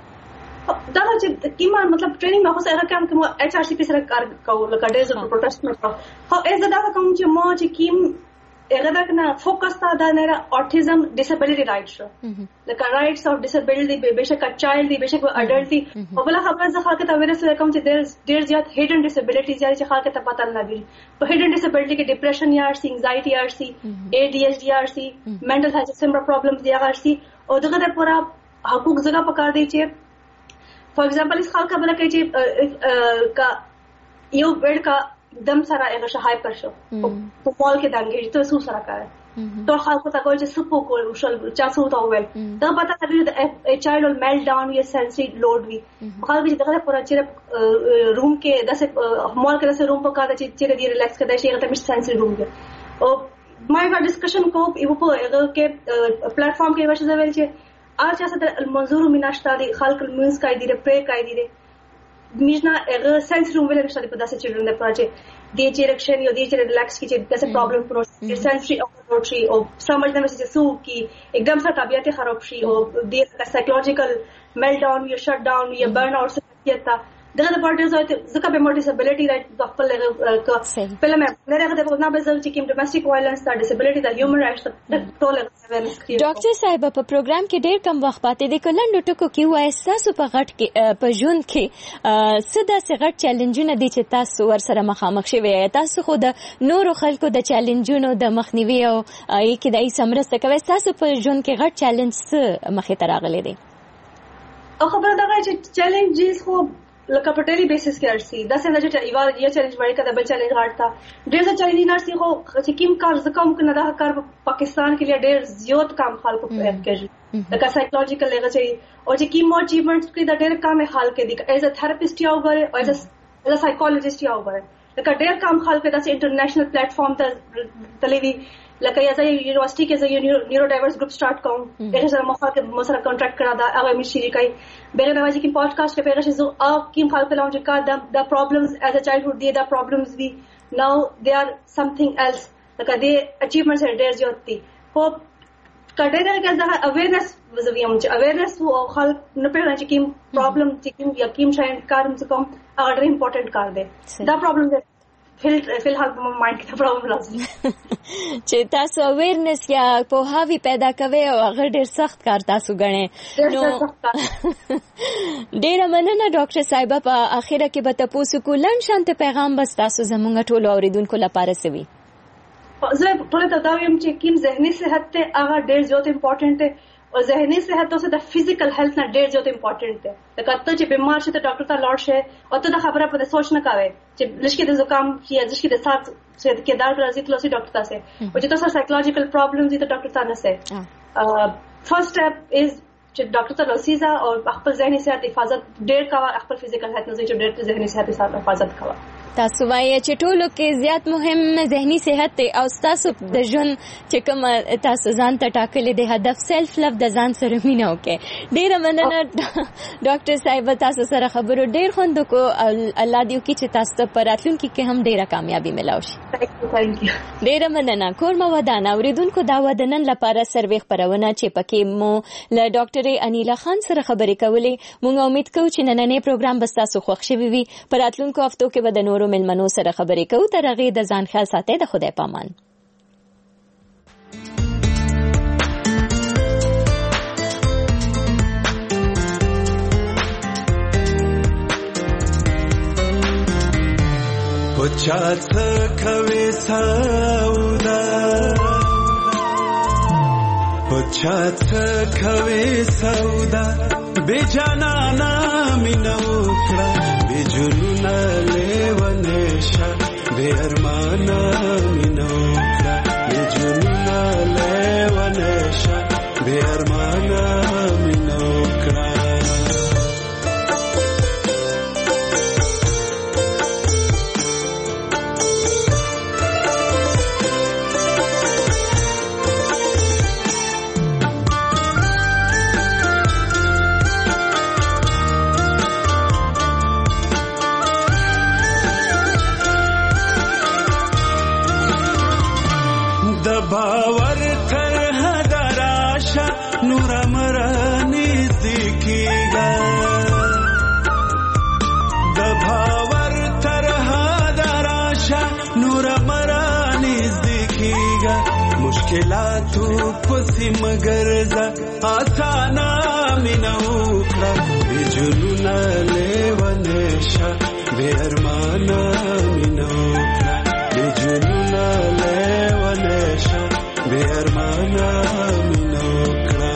دا چې کیما مطلب ټریننګ مخه سره کوم کوم ایچ آر سی پی سره کار کوو لکه ډیز په پروټیسټ مې خو از دا کوم چې مو چې کیم هغه دا کنه فوکس تا دا نه اوټیزم ډیسابیلیټي رائټس شو لکه رائټس اف ډیسابیلیټي بهشکه چایلډ دی بهشکه اډلټ دی. او بل خبره زه خلک ته ورسره کوم چې ډیر زیات هیډن ډیسابیلیټیز یا چې خلک ته پته نه لګي. په هیډن ډیسابیلیټي کې ډیپریشن یا ارسي انزایټي ارسي اے ډی ایچ ڈی ارسي منټل هیلث سیمبل پرابلمز دی ارسي. او دغه د پورا حقوق زګه پکار دی چې فار ایگزامپل اس خلک بل کې چې کا یو بیڈ کا دم سره هغه شهای پر شو په مال کې دانګې ته سو سره کار تو خلکو ته کوی چې سپو کول وشل چا څو تا ویل دا پتا کوي د چایلډ میل ډاون یا سنسي لوډ وی خلک چې دغه پورا چې روم کې داسې مال کې داسې روم په کار چې چې دی ریلیکس کړي شي هغه ته مش سنسي روم کې. او ما یو ډسکشن کو یو په هغه کې پلیټ فارم کې ورشه ویل چې آج اساس المنظور من اشتاري خلق المنز قاعدي ره پرې قاعدي ره میجنا هغه سنس روم ویل نشته په داسې چیرونه پروجیکټ دی چې رکشن یو دی چې ریلیکس کی چې داسې پرابلم پروسس سنسري اوورلوډ شي او سمجھنے میں چې سو کی एकदम سره طبيعت خراب شي او دی سایکولوژیکل میل ډاون یا شټ ډاون یا برن آؤٹ څه دغه د پارټیز او ځکه به مو ډیسابیلیټي رائټ د خپل په لمه نه راغلی په نه به ځل چې کوم ډومېسټک وایلنس د ډیسابیلیټي د هیومن رائټس د ټول اویرنس کړي. ډاکټر صاحب په پروګرام کې ډېر کم وخت پاتې دی، کلند ټکو کې وای تاسو په غټ کې په ژوند کې سده سي غټ چیلنجونه دي چې تاسو ور سره مخامخ شوي، تاسو خو د نورو خلکو د چیلنجونو د مخنیوي او کې د ای سمرسته کوي، تاسو په ژوند کې غټ چیلنج څه مخې ته راغلي دي؟ او خبره دا چې چیلنجز خو لکه په ډیلی بیسس کې ارسي دا څنګه چې یو یو چیلنج وړي کده بل چیلنج غاړتا ډیر څه چیلنج نرسي خو چې کیم کار زکم کنه دا کار په پاکستان کې ډیر زیات کام خلکو په کوي لکه سایکولوژیکل لیول چې او چې کیم اچیومنټس کې دا ډیر کام حل کې دي ایز ا تھراپیسټ یو غره او ایز ا سایکولوژیسټ یو غره لکه ډیر کام خلکو د انټرنیشنل پلیټ فارم ته تلوي لکه یا ځای یونیورسيټي کې ځای نیورو ډایورس ګروپ سٹارټ کوم دغه سره مخه کې مو سره کانټریکټ کړه دا هغه می شي کوي بغیر نه واجی کې پودکاسټ کې پیغه شي او کیم خلک لاون چې کا دا پرابلمز ایز ا چایلډهود دي دا پرابلمز وی ناو دے ار سمثینګ ایلس لکه دې اچیومنټس ډیر زیات دي خو کډه نه کې دا اویرنس وزویم چې اویرنس او خلک نه پیژني چې کیم پرابلم چې کیم یا کیم شاین کارم څه کوم هغه ډیر امپورټنٹ کار دی دا پرابلم دی فلحال په مایند کې پرابلم راځي چې تاسو اویرنس یا پوهاوی پیدا کوي او هغه ډیر سخت کار تاسو غنئ نو ډیر مننه ډاکټر صاحب په اخره کې به تاسو کو لن شانت پیغام بس تاسو زموږ ټول اوریدونکو لپاره سوي زه ټول ته دا وایم چې کیم ذهني صحت ته هغه ډیر زیات امپورټنٹ دی او ذهني صحت ته د فزیکل هیلث نه ډیر زیات امپورټنٹ دی لکه ته چې بیمار شې ته ډاکټر ته لاړ شې او ته د خبره په سوچ نه کوي چې لږ کې د زکام یا لږ کې د سات چې کې دار راځي ته لسی ډاکټر ته سه او چې تاسو سایکولوژیکل پرابلمز دي ته ډاکټر ته نه سه فرست سټپ از چې ډاکټر ته لسیزه او خپل ذهني صحت حفاظت ډیر کاوه خپل فزیکل هیلث نه چې ډیر ذهني صحت حفاظت کاوه تاسو وایي چې ټولو کې زیات مهم ذهني صحت دی او تاسو د ژوند چې کوم تاسو ځان ته ټاکلې د هدف سیلف لو د ځان سره مینه وکړي ډیر مننه ډاکټر صاحب تاسو سره خبرو ډیر خوند کو الله دې وکړي چې تاسو ته پراتلونکي کې هم ډیره کامیابی ملاوي شي ثانک یو ډیر مننه کور مو ودان اوریدونکو دا ودنن لپاره سروې خبرونه چې پکې مو له ډاکټر انیلا خان سره خبرې کولې مونږ امید کوو چې نننې پروګرام به تاسو خوښ شوي وي پراتلونکو هفتو کې به د نورو ملمنو سره خبرې کوو تر هغې د ځان خیال ساتئ د خدای پامان پچا څه کوي سودا پچا څه کوي سودا بے جانا مینو کړه بے جنونه لیونه شه بے ارمانه مینو کړه بے جنونه لیونه شه بے ارمانه مینو کړه باور تر هدراشا نور مرانی زکیگا د باور تر هدراشا نور مرانی زکیگا مشکلاتو پسی مگرزا آسانا مینو کړه بجنونا لیونشا بے ارمانا مینو کړه بجنونا لیونشا بے ارمانا مینو کړه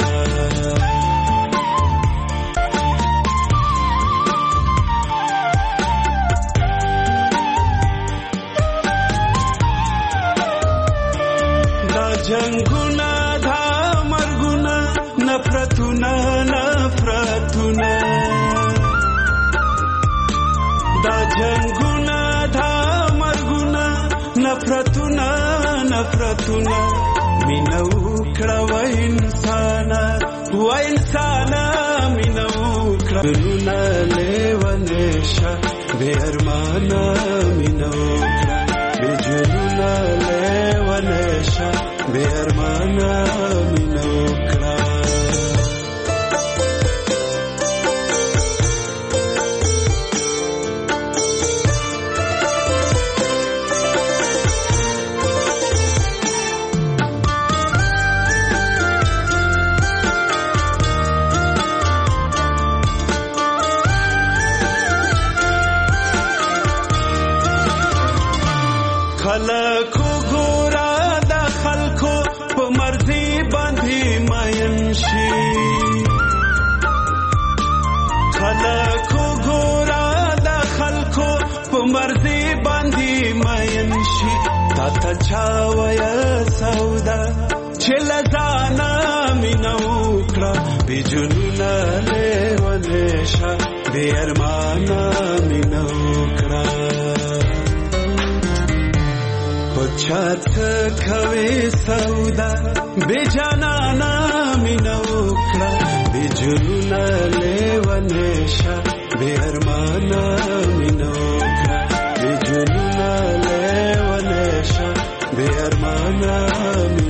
دا جنگونا دا مرګونا نفرتونا نفرتونا دا جنگونا دا مرګونا نفرتونا نفرتونا مینو کړه و انسان و انسان مینو کړه نو لیونه شه بے ارمانا مینو کړه بجنونا لیونه شه بے ارمانا مینو کړه خلکو ګورا د خلکو په مرضی باندې تا چا ویل سودا چې لزانا مینه وکړه بې جنونه لیونې شه بې ارمانه مینه وکړه په چا څه کوې سودا بې جانانه مینه وکړه بې جنونه لیونې شه بې ارمانه مینه وکړه بې جنونه لیونې شه بې ارمانه